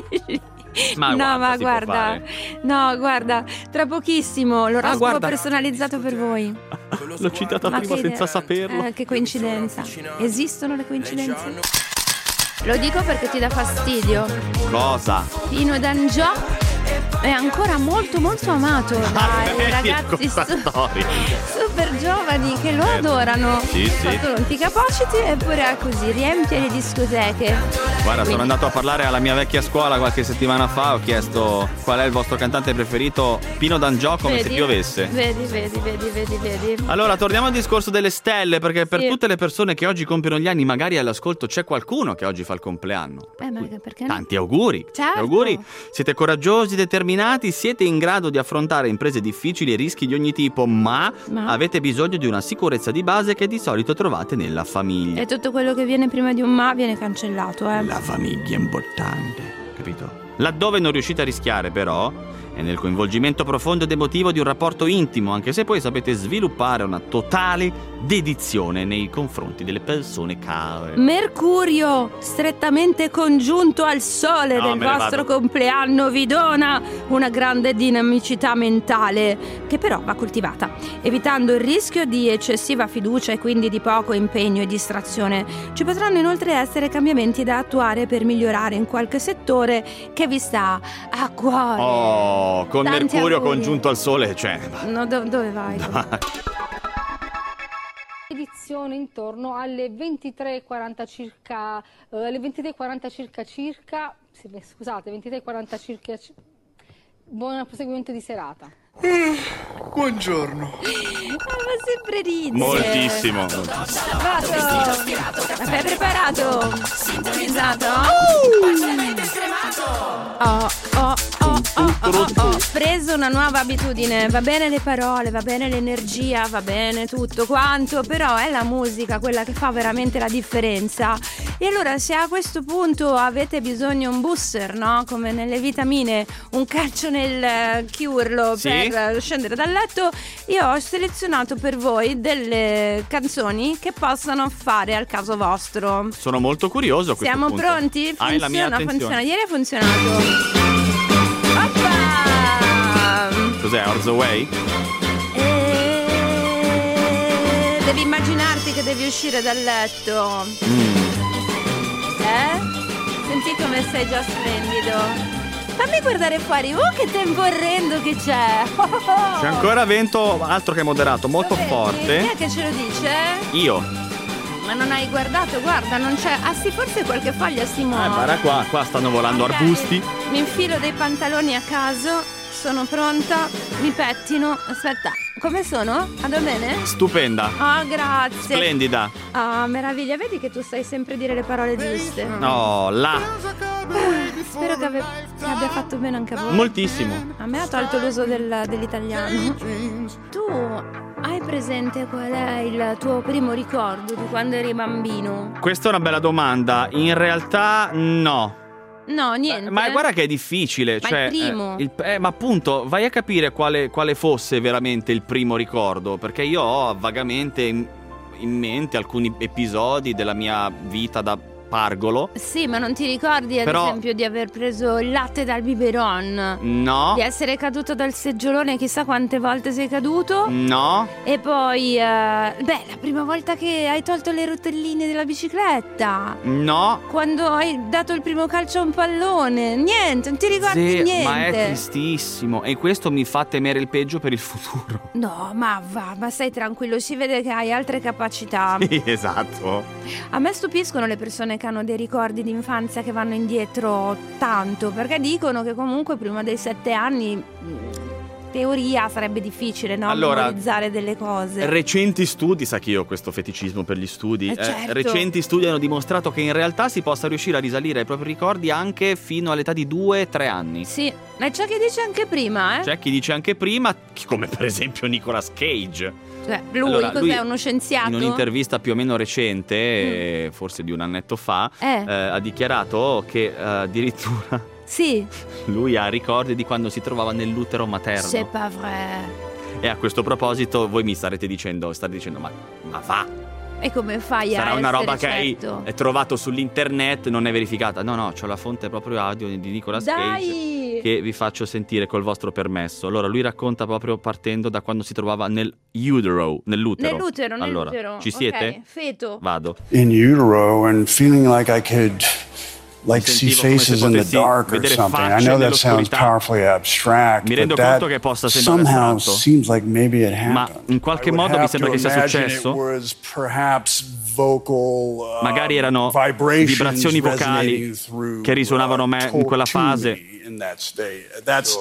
Ma no, guarda, ma si può guarda, fare. no, guarda, tra pochissimo l'oroscopo guarda. personalizzato per voi. L'ho citata Ma prima che senza idea. saperlo. Eh, che coincidenza. Esistono le coincidenze? Lo dico perché ti dà fastidio. Cosa? Pino D'Angiò è ancora molto molto amato dai ragazzi su- super giovani che lo adorano. Sì, sì. Fatto non ti capaciti eppure è così, riempie le discoteche. Guarda, Quindi- sono andato a parlare alla mia vecchia scuola qualche settimana fa, ho chiesto qual è il vostro cantante preferito, Pino D'Angiò, come Vedi? se piovesse. Vedi, vedi, vedi, vedi, vedi. Allora, torniamo al discorso delle stelle, perché per Sì. tutte le persone che oggi compiono gli anni, magari all'ascolto c'è qualcuno che oggi fa il compleanno. Eh, ma perché no? Tanti auguri. Certo. Auguri. Siete coraggiosi, determinati, siete in grado di affrontare imprese difficili e rischi di ogni tipo, ma, Ma? avete bisogno di una sicurezza di base che di solito trovate nella famiglia. E tutto quello che viene prima di un ma viene cancellato, eh. La famiglia è importante, capito? Laddove non riuscite a rischiare, però, è nel coinvolgimento profondo ed emotivo di un rapporto intimo, anche se poi sapete sviluppare una totale dedizione nei confronti delle persone care. Mercurio, strettamente congiunto al Sole No, del me ne vostro vado. compleanno, vi dona una grande dinamicità mentale, che però va coltivata, evitando il rischio di eccessiva fiducia e quindi di poco impegno e distrazione. Ci potranno inoltre essere cambiamenti da attuare per migliorare in qualche settore che vi sta a cuore. Oh, con Tanti Mercurio auguri. congiunto al Sole, cioè... No, do- dove vai? Edizione intorno alle ventitré e quaranta circa, eh, alle ventitré e quaranta circa circa, sì, beh, scusate, ventitré e quaranta circa, ci- buon proseguimento di serata. Buongiorno. Ma sempre ride. Moltissimo. Vado. L'hai preparato? Sintonizzato? Oh, oh, oh, oh, oh, oh. Ho preso una nuova abitudine. Va bene le parole, va bene l'energia, va bene tutto quanto, però è la musica quella che fa veramente la differenza. E allora se a questo punto avete bisogno un booster, no? Come nelle vitamine, un calcio nel eh, chiurlo Sì. per scendere dal letto, io ho selezionato per voi delle canzoni che possano fare al caso vostro. Sono molto curioso a questo Siamo punto. pronti? Hai la mia Funziona, attenzione. funziona. Ieri ha funzionato. Oppa! Cos'è, Orzo Way? E... Devi immaginarti che devi uscire dal letto. Mm. Eh? Senti come sei già splendido. Fammi guardare fuori. Oh, che tempo orrendo che c'è. Oh, oh, oh. C'è ancora vento, altro che moderato, molto Lo vedi? Chi forte. è che ce lo dice? Io. Ma non hai guardato? Guarda, non c'è. Ah sì, forse qualche foglia si muove. Eh, guarda qua, qua stanno volando Ok. arbusti. Mi infilo dei pantaloni a caso. Sono pronta. Mi pettino. Aspetta, come sono? Vado bene? Stupenda. Oh, grazie. Splendida. Ah, meraviglia. Vedi che tu sai sempre dire le parole giuste. No, là. Spero che, ave- che abbia fatto bene anche a voi. Moltissimo. A me ha tolto l'uso del- dell'italiano. Tu hai presente qual è il tuo primo ricordo di quando eri bambino? Questa è una bella domanda. In realtà no. No, niente. Ma guarda che è difficile. Ma cioè, il primo? eh, il- eh, ma appunto, vai a capire quale, quale fosse veramente il primo ricordo. Perché io ho vagamente in, in mente alcuni episodi della mia vita da pargolo. Sì, ma non ti ricordi ad Però- esempio di aver preso il latte dal biberon? No. Di essere caduto dal seggiolone chissà quante volte sei caduto? No. E poi, eh, beh, la prima volta che hai tolto le rotelline della bicicletta? No. Quando hai dato il primo calcio a un pallone? Niente, non ti ricordi Sì, niente? ma è tristissimo. E questo mi fa temere il peggio per il futuro. No, ma va, ma stai tranquillo, si vede che hai altre capacità. Sì, esatto. A me stupiscono le persone che hanno dei ricordi di infanzia che vanno indietro tanto, perché dicono che comunque prima dei sette anni, mh, teoria, sarebbe difficile, no? Allora, memorizzare delle cose. Recenti studi, sa che io ho questo feticismo per gli studi. Eh, certo. recenti studi hanno dimostrato che in realtà si possa riuscire a risalire ai propri ricordi anche fino all'età di due tre anni. Sì, ma c'è chi dice anche prima, eh? C'è chi dice anche prima, come per esempio Nicolas Cage. Cioè, lui Allora, cos'è? lui, Uno scienziato? In un'intervista più o meno recente, eh, forse di un annetto fa, Eh. eh, ha dichiarato che eh, addirittura Sì. lui ha ricordi di quando si trovava nell'utero materno. C'est pas vrai. E a questo proposito voi mi starete dicendo, state dicendo, ma, ma va, E come fai a sarà una essere roba che hai certo? hai trovato sull'internet, non è verificata. No, no, c'ho la fonte proprio audio di Nicolas Cage Dai! che vi faccio sentire col vostro permesso. Allora, lui racconta proprio partendo da quando si trovava nel utero, nell'utero. Nell'utero, Allora, nell'utero. ci siete? Ok, feto. Vado. In utero and feeling like I could like see sentivo come se faces in the potessi dark or vedere something. I facce know that sounds nell'oscurità. powerfully abstract, Mi rendo but conto that che possa sembrare somehow astratto, seems like maybe it ma happened. in qualche I would modo mi have sembra to che sia imagine it successo. was perhaps vocal, uh, Magari erano vibrations vibrazioni vocali resonating through, che risuonavano me in quella fase. in that state. That's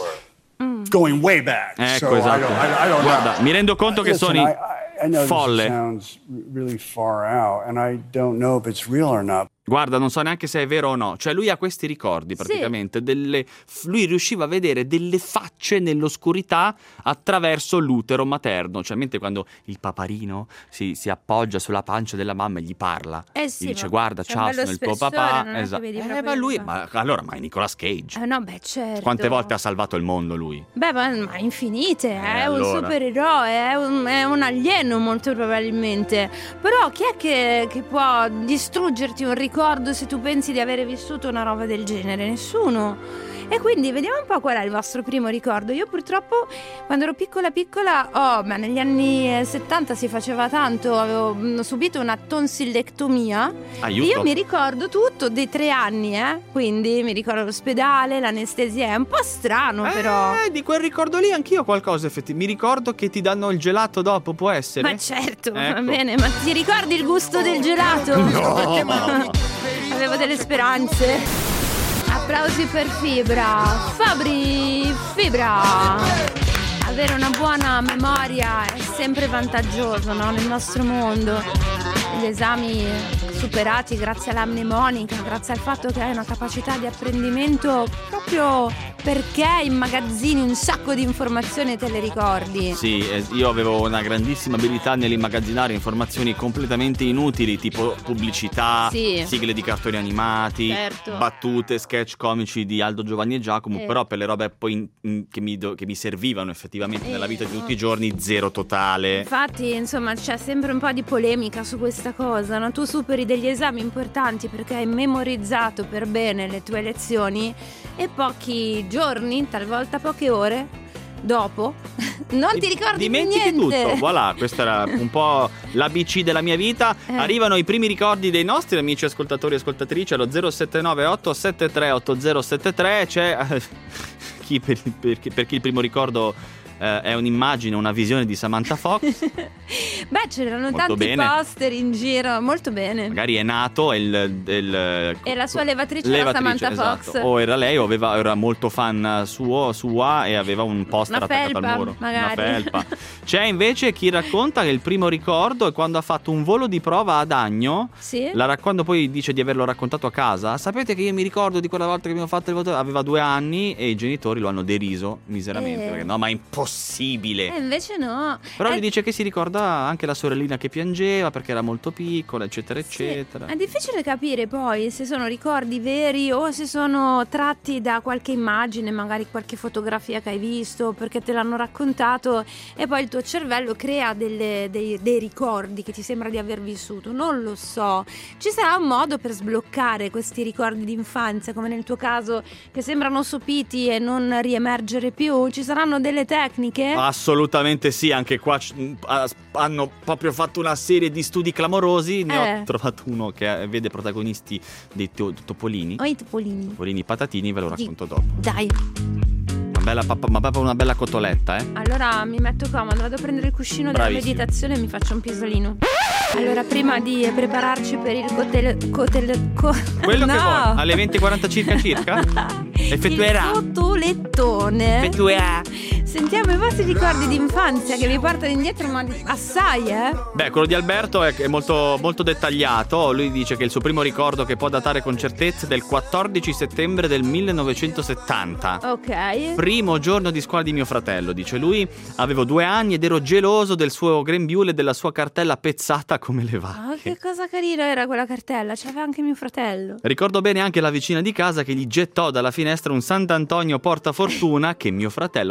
going way back. Ecco, so I esatto. don't, I, I don't Guarda, know. mi rendo conto che Listen, suoni I, I, I know folle. this sounds really far out, and I don't know if it's real or not. Guarda, non so neanche se è vero o no. Cioè, lui ha questi ricordi praticamente. Sì. Delle... Lui riusciva a vedere delle facce nell'oscurità attraverso l'utero materno. Cioè, mentre quando il paparino si, si appoggia sulla pancia della mamma e gli parla. Eh sì, gli dice: ma guarda, c'è ciao, un bello sono il tuo spessore, papà. non è che Esatto. vedi Eh, proprio ma il lui, papà. ma allora, ma è Nicolas Cage. Eh, no, beh, certo. Quante volte ha salvato il mondo lui? Beh, ma, ma infinite, Eh, è un allora. supereroe, è un, è un alieno molto probabilmente. Però chi è che, che può distruggerti un ricordo se tu pensi di avere vissuto una roba del genere? Nessuno. E quindi vediamo un po' qual è il vostro primo ricordo. Io purtroppo quando ero piccola piccola, oh, ma negli anni settanta si faceva tanto, avevo mh, subito una tonsillectomia. Aiuto. Io mi ricordo tutto dei tre anni, eh? Quindi mi ricordo l'ospedale, l'anestesia, è un po' strano però. Eh, di quel ricordo lì anch'io qualcosa effettivamente. Mi ricordo che ti danno il gelato dopo, può essere? Ma certo, va Ecco. bene, ma ti ricordi il gusto del gelato? No. Avevo delle speranze. Applausi per Fibra. Fabri Fibra. Avere una buona memoria è sempre vantaggioso, no? Nel nostro mondo. Gli esami superati grazie alla mnemonica, grazie al fatto che hai una capacità di apprendimento proprio perché immagazzini un sacco di informazioni e te le ricordi. Sì, eh, io avevo una grandissima abilità nell'immagazzinare informazioni completamente inutili, tipo pubblicità, Sì. sigle di cartoni animati, Certo. battute, sketch comici di Aldo, Giovanni e Giacomo, Eh. però per le robe poi in- in- che, mi do- che mi servivano effettivamente Eh, nella vita di no. tutti i giorni, zero totale. Infatti, insomma, c'è sempre un po' di polemica su questa cosa, no? Tu superi degli esami importanti perché hai memorizzato per bene le tue lezioni e pochi giorni, talvolta poche ore, dopo, non ti ricordi più Dimentichi niente. tutto, voilà, questo era un po' l'A B C della mia vita. Eh. Arrivano i primi ricordi dei nostri amici ascoltatori e ascoltatrici allo zero sette nove otto sette tre otto zero sette tre. C'è eh, chi per, per, per chi il primo ricordo eh, è un'immagine, una visione di Samantha Fox. Beh, c'erano Molto tanti bene. poster in giro, molto bene. Magari è nato e il, il- E la sua levatrice, era levatrice, Samantha esatto. Fox. O era lei o aveva, era molto fan suo, sua e aveva un poster Una attaccato felpa, al muro. magari. Una felpa. C'è invece chi racconta che il primo ricordo è quando ha fatto un volo di prova ad Agno. Sì. La, quando poi dice di averlo raccontato a casa. Sapete che io mi ricordo di quella volta che abbiamo fatto il voto. Aveva due anni e i genitori lo hanno deriso miseramente. Eh. Perché no, ma è impossibile. E invece no. Però È- gli dice che si ricorda anche la sorellina che piangeva perché era molto piccola, eccetera, eccetera. È difficile capire poi se sono ricordi veri o se sono tratti da qualche immagine, magari qualche fotografia che hai visto perché te l'hanno raccontato e poi il tuo cervello crea delle- dei, dei ricordi che ti sembra di aver vissuto. Non lo so. Ci sarà un modo per sbloccare questi ricordi d'infanzia, come nel tuo caso, che sembrano sopiti e non riemergere più? Ci saranno delle tecniche? Assolutamente sì, anche qua c- mh, ha- hanno proprio fatto una serie di studi clamorosi. Ne Eh. ho trovato uno che eh, vede protagonisti dei to- topolini. Oh, i topolini. Topolini patatini, ve lo Di- racconto dopo. Dai. Una bella, papà, ma proprio una bella cotoletta, eh. Allora mi metto comodo, vado a prendere il cuscino della Bravissimo. meditazione e mi faccio un pisolino. Allora, prima di prepararci per il cotel... cotel co- Quello no. che vuoi, alle venti e quaranta circa circa? Effettuerà. Il cotolettone. Effettuerà. Sentiamo i vostri ricordi di infanzia che vi portano indietro, ma di- assai, eh? Beh, quello di Alberto è, è molto, molto dettagliato. Lui dice che il suo primo ricordo che può datare con certezza è del quattordici settembre del millenovecentosettanta. Ok. Primo giorno di scuola di mio fratello, dice lui. Avevo due anni ed ero geloso del suo grembiule e della sua cartella pezzata come le Oh, vacche. che cosa carina era quella cartella, c'aveva anche mio fratello. Ricordo bene anche la vicina di casa che gli gettò dalla finestra un Sant'Antonio portafortuna che mio fratello, tra l'altro,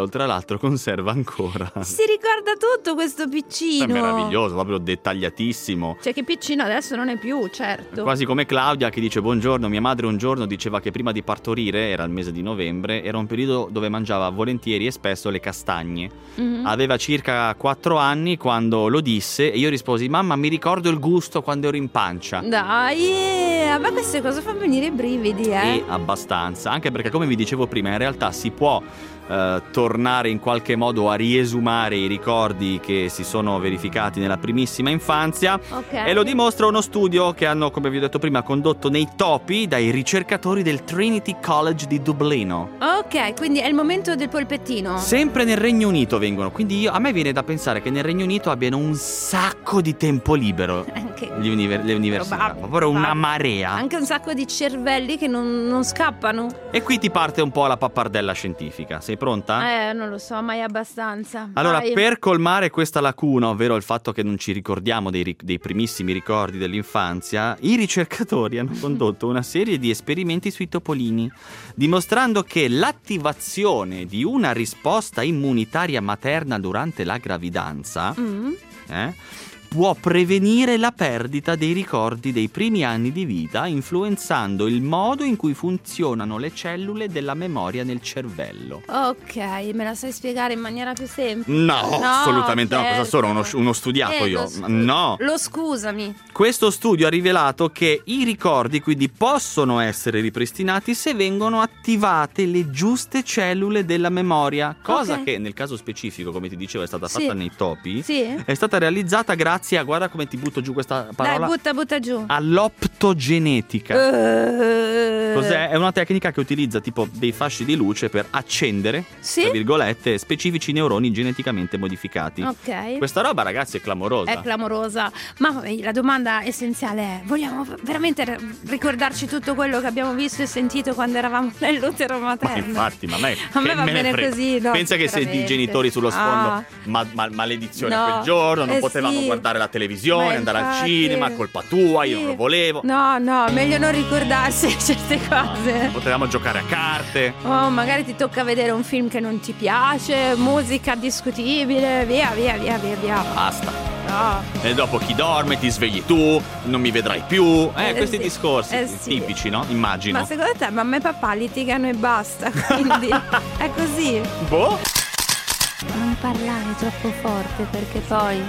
l'altro conserva ancora. Si ricorda tutto questo piccino. È meraviglioso, proprio dettagliatissimo. Cioè che piccino adesso non è più, certo. Quasi come Claudia che dice: buongiorno, mia madre un giorno diceva che prima di partorire, era il mese di novembre, era un periodo dove mangiava volentieri e spesso le castagne. Mm-hmm. Aveva circa quattro anni quando lo disse e io risposi: mamma, mi ricordo il gusto quando ero in pancia. Dai, a me queste cose fanno venire i brividi, eh. E abbastanza, anche perché come vi dicevo prima, in realtà si può Uh, tornare in qualche modo a riesumare i ricordi che si sono verificati nella primissima infanzia. Okay. E lo dimostra uno studio che hanno, come vi ho detto prima, condotto nei topi dai ricercatori del Trinity College di Dublino. Ok, quindi è il momento del polpettino. Sempre nel Regno Unito vengono, quindi io, a me viene da pensare che nel Regno Unito abbiano un sacco di tempo libero. Anche gli univer- le università, proprio una marea. Anche un sacco di cervelli che non, non scappano. E qui ti parte un po' la pappardella scientifica. Sei pronta? Eh, non lo so, mai abbastanza. Allora, Vai. per colmare questa lacuna, ovvero il fatto che non ci ricordiamo dei, dei primissimi ricordi dell'infanzia, i ricercatori hanno condotto una serie di esperimenti sui topolini, dimostrando che l'attivazione di una risposta immunitaria materna durante la gravidanza Mm. eh, può prevenire la perdita dei ricordi dei primi anni di vita, influenzando il modo in cui funzionano le cellule della memoria nel cervello. Ok, me la sai spiegare in maniera più semplice? No, No, assolutamente no. Cosa certo. sono? Uno, uno studiato Eh, io? lo scu- No. Lo scusami. Questo studio ha rivelato che i ricordi quindi possono essere ripristinati se vengono attivate le giuste cellule della memoria, cosa Ok. che nel caso specifico, come ti dicevo, è stata Sì. fatta nei topi. Sì. È stata realizzata grazie a, guarda come ti butto giù questa parola, Dai, butta, butta giù. all'optogenetica. Uh. Cos'è? È una tecnica che utilizza tipo dei fasci di luce per accendere, Sì? tra virgolette, specifici neuroni geneticamente modificati. Ok. Questa roba, ragazzi, è clamorosa. È clamorosa. Ma vabbè, la domanda essenziale è: vogliamo veramente r- ricordarci tutto quello che abbiamo visto e sentito quando eravamo nell'utero Ma materno? infatti, ma a me, A me che va me ne bene frega. così, no, Pensa che se i veramente. genitori sullo sfondo, Ah. ma, ma- maledizione No. quel giorno, non Eh potevamo sì. guardare la televisione, Ma andare al infatti. cinema, colpa tua, io Sì. non lo volevo. No, no, meglio non ricordarsi certe cose. Potevamo giocare a carte. Oh, magari ti tocca vedere un film che non ti piace, musica discutibile, via, via, via, via, via. Basta. No. E dopo chi dorme, ti svegli tu, non mi vedrai più. Eh, Eh, questi sì. discorsi Eh, sì. tipici, no? Immagino. Ma secondo te mamma e papà litigano e basta, quindi è così. Boh. Non parlare troppo forte perché poi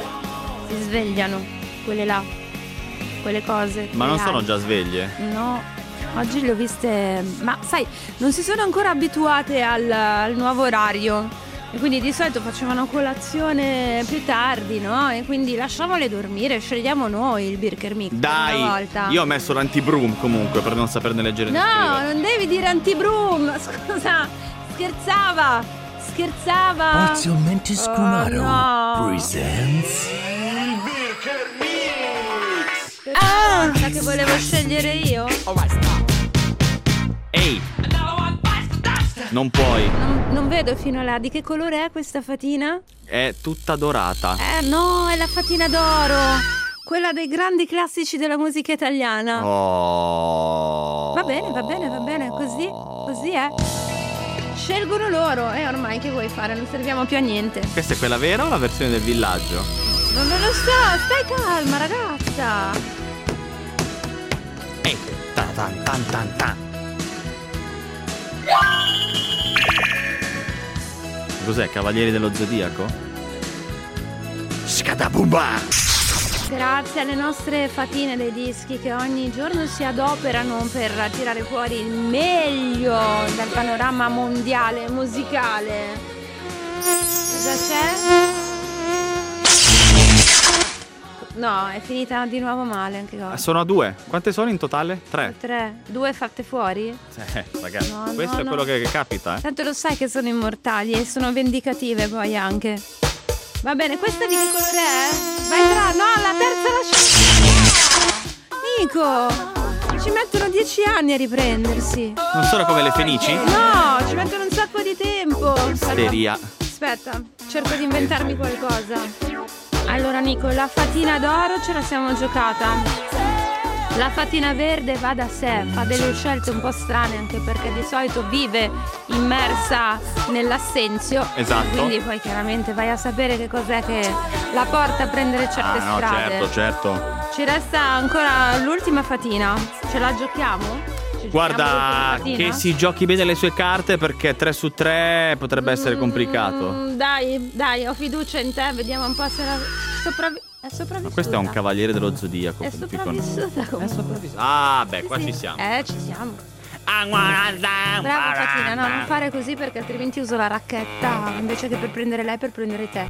si svegliano quelle là, quelle cose. Ma non quelle sono altre. già sveglie? No, oggi le ho viste, ma sai, non si sono ancora abituate al, al nuovo orario. E quindi di solito facevano colazione più tardi, no? E quindi lasciamole dormire, scegliamo noi il Birker Mix una Dai, volta. io ho messo l'antibroom comunque per non saperne leggere né No, scrivere. non devi dire antibroom, scusa, scherzava, scherzava. Parzialmente scrunato Oh, no. presents Ah, sa che volevo scegliere io? Ehi, non puoi, Non, non vedo fino là, di che colore è questa fatina? è tutta dorata. Eh no, è la fatina d'oro, quella dei grandi classici della musica italiana. Oh. Va bene, va bene, va bene, così, così è. Scelgono loro, e eh, ormai che vuoi fare? Non serviamo più a niente. Questa è quella vera o la versione del villaggio? Non, non lo so, stai calma ragazza. Ehi, tan tan tan tan tan. Cos'è, Cavalieri dello Zodiaco? Scadabumba! Grazie alle nostre fatine dei dischi che ogni giorno si adoperano per tirare fuori il meglio dal panorama mondiale musicale. Cosa c'è? No, è finita di nuovo male anche qua. Sono a due. Quante sono in totale? Tre. Tre, due fatte fuori? Eh, ragazzi, No, questo no, è quello no. che, che capita, eh. Tanto lo sai che sono immortali e sono vendicative poi anche. Va bene, questa di che colore è? Vai tra... No, la terza la... Nico! Ci mettono dieci anni a riprendersi. Non sono come le fenici? No, ci mettono un sacco di tempo. Isteria. Aspetta, cerco di inventarmi qualcosa. Allora Nico, la fatina d'oro ce la siamo giocata. La fatina verde va da sé, fa delle scelte un po' strane, anche perché di solito vive immersa nell'assenzio. Esatto. Quindi poi chiaramente vai a sapere che cos'è che la porta a prendere certe Ah no, strade. certo, certo. Ci resta ancora l'ultima fatina. Ce la giochiamo? Ci Guarda, giochiamo l'ultima fatina? che si giochi bene le sue carte, perché tre su tre potrebbe essere complicato. Mm, dai, dai, ho fiducia in te, vediamo un po' se la sopravvi- è sopravvissuta. Ma questo è un cavaliere dello zodiaco. È sopravvissuta comunque. Ah, beh, qua ci siamo. Eh, ci siamo. Brava Fatina, no, non fare così perché altrimenti uso la racchetta invece che per prendere lei, per prendere te.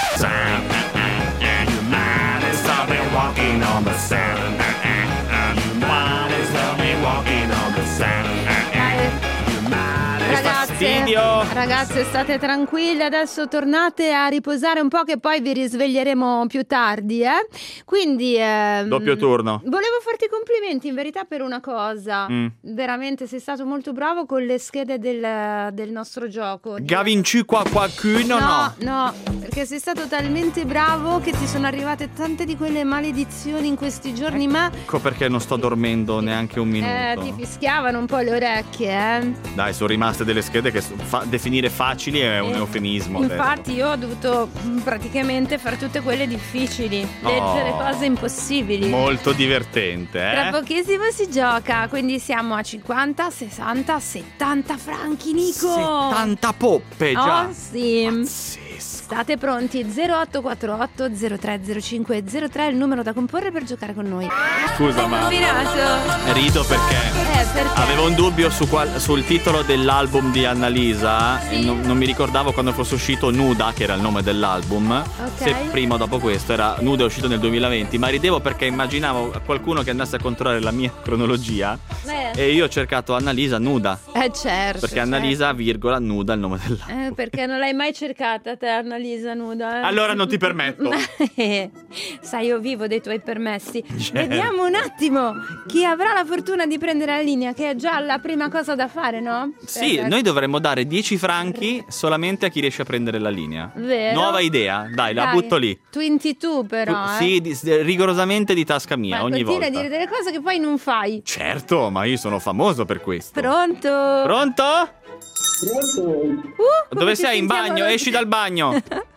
Ragazze, ragazze, state tranquille, adesso tornate a riposare un po' che poi vi risveglieremo più tardi, eh? Quindi ehm, Doppio turno. volevo farti i complimenti in verità per una cosa. Mm. Veramente sei stato molto bravo con le schede del, del nostro gioco. Gavinci qua qualcuno? No, No. no, perché sei stato talmente bravo che ti sono arrivate tante di quelle maledizioni in questi giorni, ma Ecco perché non sto dormendo neanche un minuto. eh, ti fischiavano un po' le orecchie, eh? Dai, sono rimaste delle schede che fa- definire facili è un eufemismo. Infatti io ho dovuto mh, praticamente fare tutte quelle difficili, Oh. leggere cose impossibili. Molto divertente, Tra eh? pochissimo si gioca, quindi siamo a cinquanta, sessanta, settanta franchi, Nico. settanta poppe già. Oh sì. State pronti? zero otto quattro otto zero tre zero cinque zero tre è il numero da comporre per giocare con noi. Scusa, ma Combinato. rido perché Eh, perché? avevo un dubbio su qual- sul titolo dell'album di Annalisa e non, non mi ricordavo quando fosse uscito Nuda, che era il nome dell'album, se prima o dopo questo era Nuda, è uscito nel duemilaventi, ma ridevo perché immaginavo qualcuno che andasse a controllare la mia cronologia Eh. e io ho cercato Annalisa Nuda, Eh certo. perché Annalisa, virgola, Nuda è il nome dell'album. Eh, perché non l'hai mai cercata te, Annalisa Nuda? Eh? Allora non ti permetto. Sai, io vivo dei tuoi permessi. Certo. Vediamo un attimo chi avrà la fortuna di prendere la linea, che è già la prima cosa da fare, no? Sì, Per- noi dovremmo dare dieci franchi solamente a chi riesce a prendere la linea. Vero? Nuova idea, dai, la Dai, butto lì. ventidue però, eh. Sì, di- rigorosamente di tasca mia, Ma ogni continua volta. a dire delle cose che poi non fai. Certo, ma io sono famoso per questo. Pronto? Pronto? Uh, come Dove ti sei? In sentiamo bagno? noi? Esci dal bagno.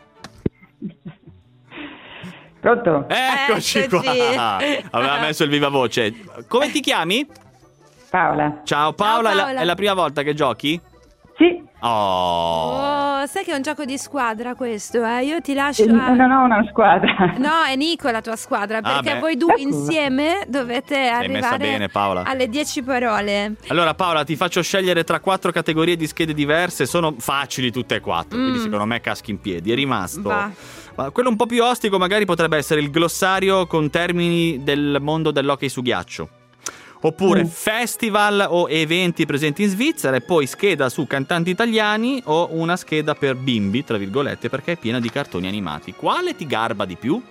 Pronto? Eccoci Eccoci. qua. Aveva messo il viva voce. Come ti chiami? Paola. Ciao Paola, Ciao, è la- Paola. È, la, prima volta che giochi? Sì. Oh. Oh, sai che è un gioco di squadra questo, eh? Io ti lascio Eh, a... Non ho una squadra. No, è Nico la tua squadra, perché Ah, beh. voi due insieme dovete messa arrivare bene, Paola. alle dieci parole. Allora Paola, ti faccio scegliere tra quattro categorie di schede diverse. Sono facili tutte e quattro, Mm. quindi secondo me caschi in piedi. È rimasto Va. Ma quello un po' più ostico magari potrebbe essere il glossario con termini del mondo dell'hockey su ghiaccio. Oppure Mm. festival o eventi presenti in Svizzera, e poi scheda su cantanti italiani o una scheda per bimbi, tra virgolette, perché è piena di cartoni animati. Quale ti garba di più?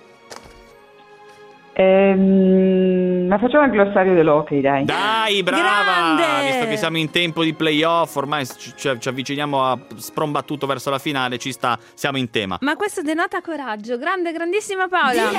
Ehm, ma facciamo il glossario dell'hockey, dai. Dai, brava! Grande! Visto che siamo in tempo di playoff, ormai ci, ci- ci avviciniamo a sprombattuto verso la finale, ci sta, siamo in tema. Ma questo denota coraggio. Grande, grandissima Paola.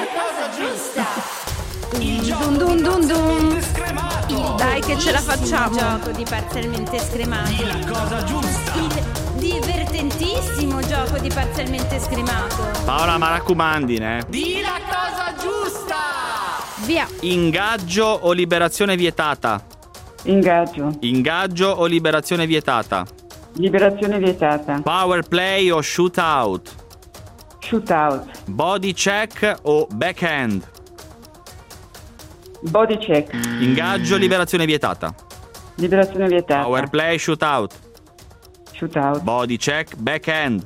Dun dun dun dun. Dai che ce la facciamo. Il gioco di parzialmente scremato. La cosa giusta. Il divertentissimo gioco di parzialmente scremato. Paola, ma raccomandine. Di la cosa giusta. Via. Ingaggio o liberazione vietata? Ingaggio. Ingaggio o liberazione vietata? Liberazione vietata. Power play o shootout? Shootout. Body check o backhand? Body check. Ingaggio o liberazione vietata? Liberazione vietata. Power play, shootout? Shootout. Body check, backhand?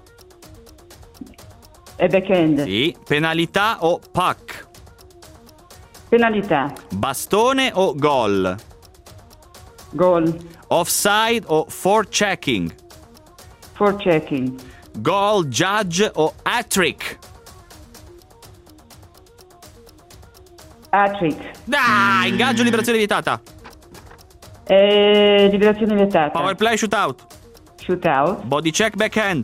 E backhand. Sì. Penalità o puck? Penalità. Bastone o gol? Goal. Offside o forechecking? Forechecking. Goal, judge o hat-trick? Hat-trick. Dai, ingaggio, liberazione vietata. E liberazione vietata. Power play, shootout. Shootout. Body check, backhand.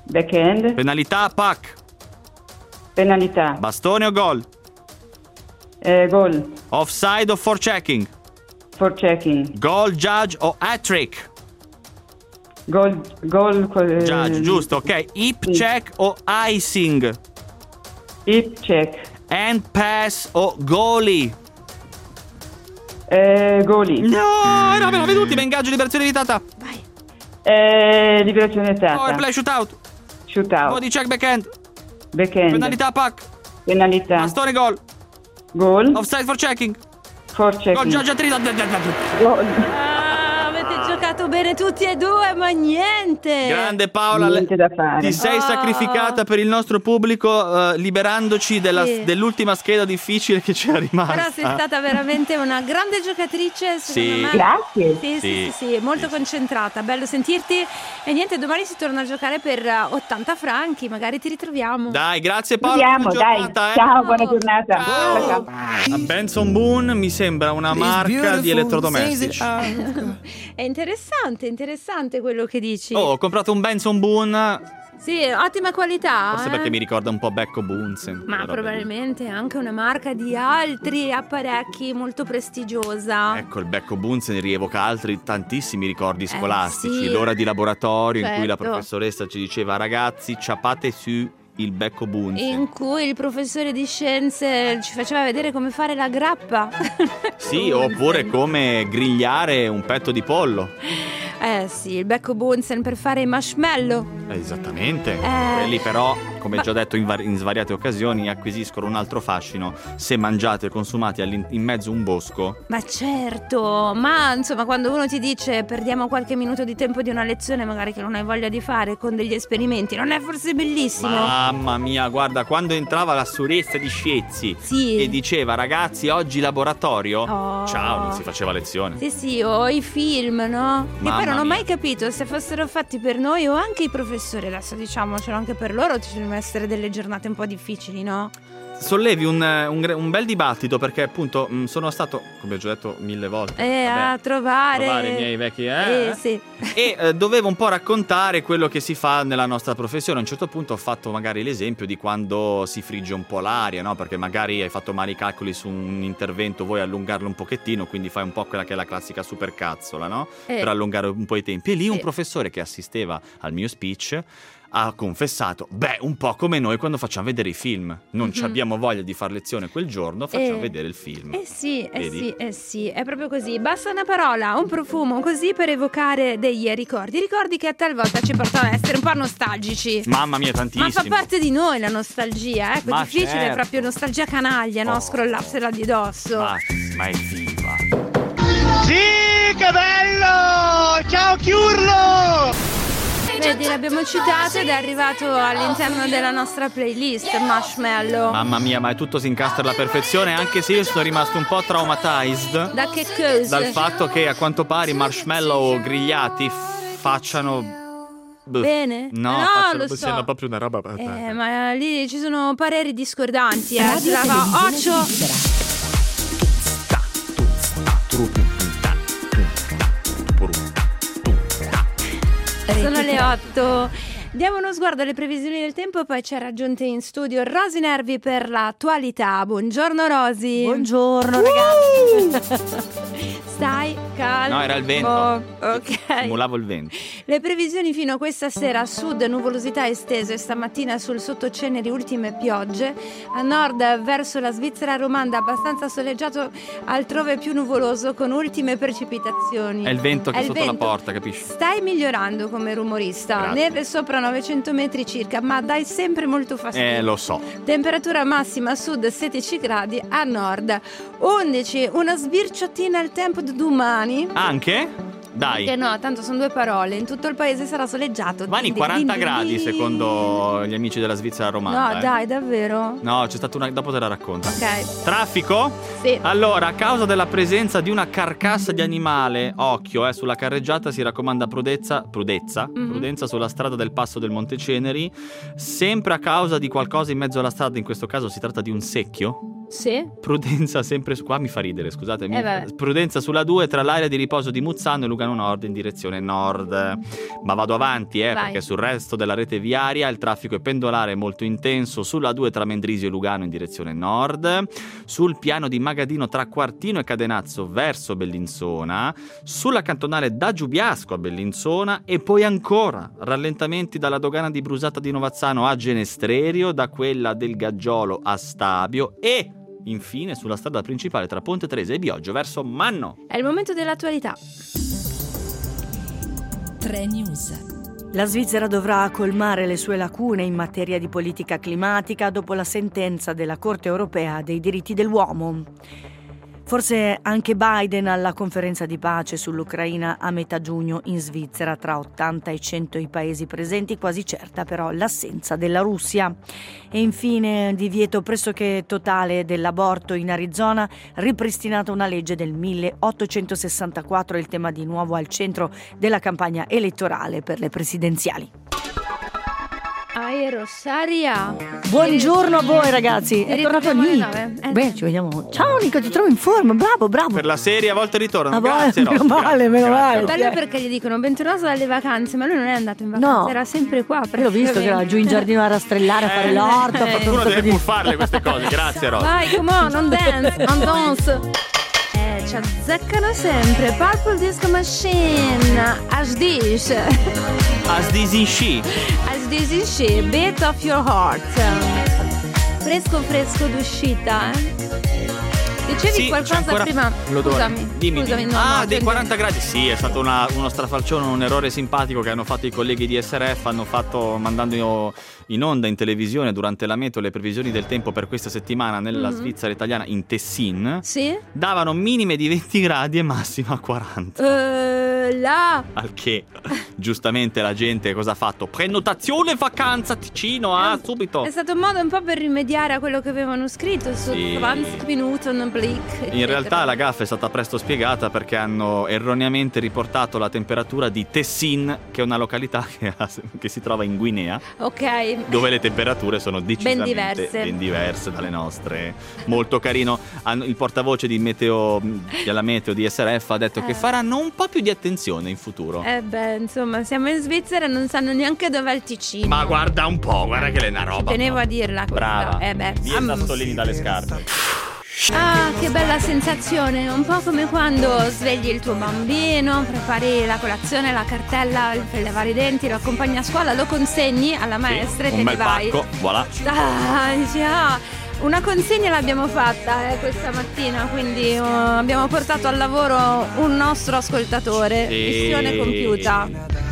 Backhand. Penalità, puck. Penalità. Bastone o gol? Eh, goal. Offside o forechecking? Forechecking. Goal, judge o hat-trick? Goal. Goal. eh, Judge, giusto, ok. Hip sì. check o icing? Hip check. Hand pass o goalie? Eh, goalie. No, no, me la veduti, bengaggio, liberazione evitata. Vai. Eh, liberazione vietata. Power play, shootout. Shootout. Body check, backhand. Backhand. Penalità, pack. Penalità. Bastone, gol. Goal. Offside for checking. Forechecking. Gol, judge, attrito. Goal. Ah, avete giocato bene tutti e due, ma niente. Grande Paola, Niente da fare. ti sei Oh. sacrificata per il nostro pubblico, eh, liberandoci della- Sì. dell'ultima scheda difficile che c'era rimasta. Però sei stata veramente una grande giocatrice, secondo Sì. me. Grazie. Sì, sì, sì, Sì. sì, molto concentrata, bello sentirti. E niente, domani si torna a giocare per eh, ottanta franchi, magari ti ritroviamo. Dai, grazie Paola. Vediamo, buona dai. giornata, eh. Ciao, buona giornata. Ciao. Ciao. A Benson Boone mi sembra una marca di elettrodomestici. È interessante, interessante quello che dici. Oh, ho comprato un Benson Boone, Sì, ottima qualità. forse eh. perché mi ricorda un po' Becco Bunsen. Ma probabilmente è anche una marca di altri apparecchi molto prestigiosa. Ecco, il Becco Bunsen rievoca altri tantissimi ricordi scolastici. sì. L'ora di laboratorio in cui la Certo. professoressa ci diceva: ragazzi, ciapate su il Becco Bunsen. In cui il professore di scienze ci faceva vedere come fare la grappa. Sì, oppure come grigliare un petto di pollo. Eh sì, il becco Bunsen per fare i marshmallow. Esattamente. Eh. Quelli però, come Ma- già detto in, var- in svariate occasioni, acquisiscono un altro fascino se mangiati e consumati all'in- in mezzo a un bosco. Ma certo, ma insomma quando uno ti dice perdiamo qualche minuto di tempo di una lezione magari che non hai voglia di fare con degli esperimenti, non è forse bellissimo? Mamma mia, guarda, quando entrava la surezza di Sciezzi Sì. e diceva: ragazzi, oggi laboratorio, Oh. ciao, non si faceva lezione. Sì sì, o i film, no? Che Mamma poi non ho mia. mai capito se fossero fatti per noi o anche i professori, adesso diciamocelo, anche per loro ci devono essere delle giornate un po' difficili, no? Sollevi un, un, gre- un bel dibattito perché appunto mh, sono stato, come ho già detto mille volte, Eh, vabbè, a trovare... trovare i miei vecchi eh, Eh, sì. e eh, dovevo un po' raccontare quello che si fa nella nostra professione. A un certo punto ho fatto magari l'esempio di quando si frigge un po' l'aria, no? Perché magari hai fatto male i calcoli su un intervento, vuoi allungarlo un pochettino, quindi fai un po' quella che è la classica supercazzola, no? Eh. Per allungare un po' i tempi. E lì un Sì. professore che assisteva al mio speech ha confessato: beh, un po' come noi quando facciamo vedere i film. Non ci Mhm. abbiamo voglia di fare lezione quel giorno, facciamo Eh. vedere il film. Eh sì, eh Vedi? sì, eh sì, è proprio così. Basta una parola, un profumo, così per evocare degli ricordi. Ricordi che talvolta ci portano a essere un po' nostalgici. Mamma mia, Ma tantissimo. fa parte di noi la nostalgia, ecco, Ma è difficile, certo. è proprio nostalgia canaglia, no? Oh. Scrollarsela di dosso. Ma, ma è viva. Sì, che bello! Ciao Chiurlo! Vedi, l'abbiamo citato ed è arrivato all'interno della nostra playlist, Marshmallow. Mamma mia, ma è tutto si incastra alla perfezione, anche se io sono rimasto un po' traumatized Da che cosa? dal fatto che a quanto pare i marshmallow grigliati facciano... Buh. Bene? No, No, facciano, lo so. siano proprio una roba... Eh, ma lì ci sono pareri discordanti, eh. Radio Brava, Televisione occhio. Svizzera. Sono le otto. Diamo uno sguardo alle previsioni del tempo e poi ci ha raggiunte in studio Rosy Nervi per l'attualità. Buongiorno Rosy. Buongiorno ragazzi. Stai calmo. No, era il vento. Ok. Simulavo il vento. Le previsioni fino a questa sera: a sud nuvolosità estese, stamattina sul sottoceneri ultime piogge, a nord verso la Svizzera romanda abbastanza soleggiato, altrove più nuvoloso con ultime precipitazioni. È il vento che È è il sotto la vento. porta, capisci? Stai migliorando come rumorista. Grazie. Neve sopra novecento metri circa, ma dai sempre molto fastidio. Eh, lo so. Temperatura massima a sud sedici gradi, a nord undici. Una sbirciatina al tempo di domani. Anche? Dai. Che no, tanto sono due parole. In tutto il paese sarà soleggiato. Vani, Din, din, quaranta din, gradi din. secondo gli amici della Svizzera romana. No, eh. dai, davvero? No, c'è stata una... dopo te la racconto. Ok. Traffico? Sì. Allora, a causa della presenza di una carcassa di animale, occhio, eh, sulla carreggiata si raccomanda prudezza, prudezza, Mhm. prudenza sulla strada del Passo del Monte Ceneri, sempre a causa di qualcosa in mezzo alla strada, in questo caso si tratta di un secchio. Sì. Prudenza sempre su... Qua mi fa ridere, scusatemi. Eh, vabbè. Prudenza sulla due tra l'area di riposo di Muzzano e Lugano Nord in direzione nord. Ma vado avanti, eh, Vai. perché sul resto della rete viaria il traffico è pendolare molto intenso sulla due tra Mendrisio e Lugano in direzione nord, sul piano di Magadino tra Quartino e Cadenazzo verso Bellinzona, sulla cantonale da Giubiasco a Bellinzona e poi ancora rallentamenti dalla dogana di Brusata di Novazzano a Genestrerio, da quella del Gaggiolo a Stabio e infine sulla strada principale tra Ponte Trese e Bioggio verso Manno. È il momento dell'attualità. tre News. La Svizzera dovrà colmare le sue lacune in materia di politica climatica dopo la sentenza della Corte europea dei diritti dell'uomo. Forse anche Biden alla conferenza di pace sull'Ucraina a metà giugno in Svizzera, tra ottanta e cento i paesi presenti, quasi certa però l'assenza della Russia. E infine divieto pressoché totale dell'aborto in Arizona, ripristinata una legge del milleottocentosessantaquattro, il tema di nuovo al centro della campagna elettorale per le presidenziali. Ai Rosaria. Buongiorno a voi ragazzi, è tornato Nick. Eh. Beh, ci vediamo. Ciao Nico, ti trovo in forma, bravo, bravo. Per la serie a volte ritorno. Ah, Grazie, meno Rosy, male, meno male. Bello perché gli dicono bentornato dalle vacanze, ma lui non è andato in vacanza, No. era sempre qua. Io l'ho visto che era giù in giardino a rastrellare, a fare l'orto, a fare tutto Uno deve di... pur farle queste cose. Grazie, Rosy. Vai, come on, on dance, on dance. Eh, ci azzeccano sempre. Purple Disco Machine, As Dish. As this in she. As This Is She, Beat of Your Heart. Fresco fresco d'uscita, eh? Dicevi Sì, c'è qualcosa ancora prima? l'odore. Scusami, Dimmi, scusami, dimmi. no, Ah, no, dei per- quaranta gradi. Sì, è stato una- uno strafalcione, un errore simpatico che hanno fatto i colleghi di S R F. Hanno fatto, mandando in onda in televisione durante la meteo le previsioni del tempo per questa settimana nella Mhm. Svizzera italiana, in Tessin. Sì? Davano minime di venti gradi e massima quaranta. Eh, là. Al che giustamente la gente cosa ha fatto? Prenotazione vacanza Ticino, ah, subito. È stato un modo un po' per rimediare a quello che avevano scritto su Sì. venti Minuten Blick. In realtà la gaffa è stata presto spiegata perché hanno erroneamente riportato la temperatura di Tessin, che è una località che, ha- che si trova in Guinea, Ok. dove le temperature sono decisamente diverse. ben diverse dalle nostre. Molto carino. Hanno- il portavoce di meteo, della meteo di S R F ha detto Eh. che faranno un po' più di attenzione in futuro. Eh beh, insomma, siamo in Svizzera e non sanno neanche dov'è il Ticino. Ma guarda un po', guarda che è una roba. Tenevo a dirla questa. Brava. Eh beh. Via i Am- sassolini dalle scarpe. Ah, che bella sensazione, un po' come quando svegli il tuo bambino, prepari la colazione, la cartella, per lavare i denti, lo accompagni a scuola, lo consegni alla maestra e te Un ne bel vai. pacco, voilà. Ah, dici, ah, una consegna l'abbiamo fatta eh, questa mattina, quindi uh, abbiamo portato al lavoro un nostro ascoltatore, Sì. missione compiuta.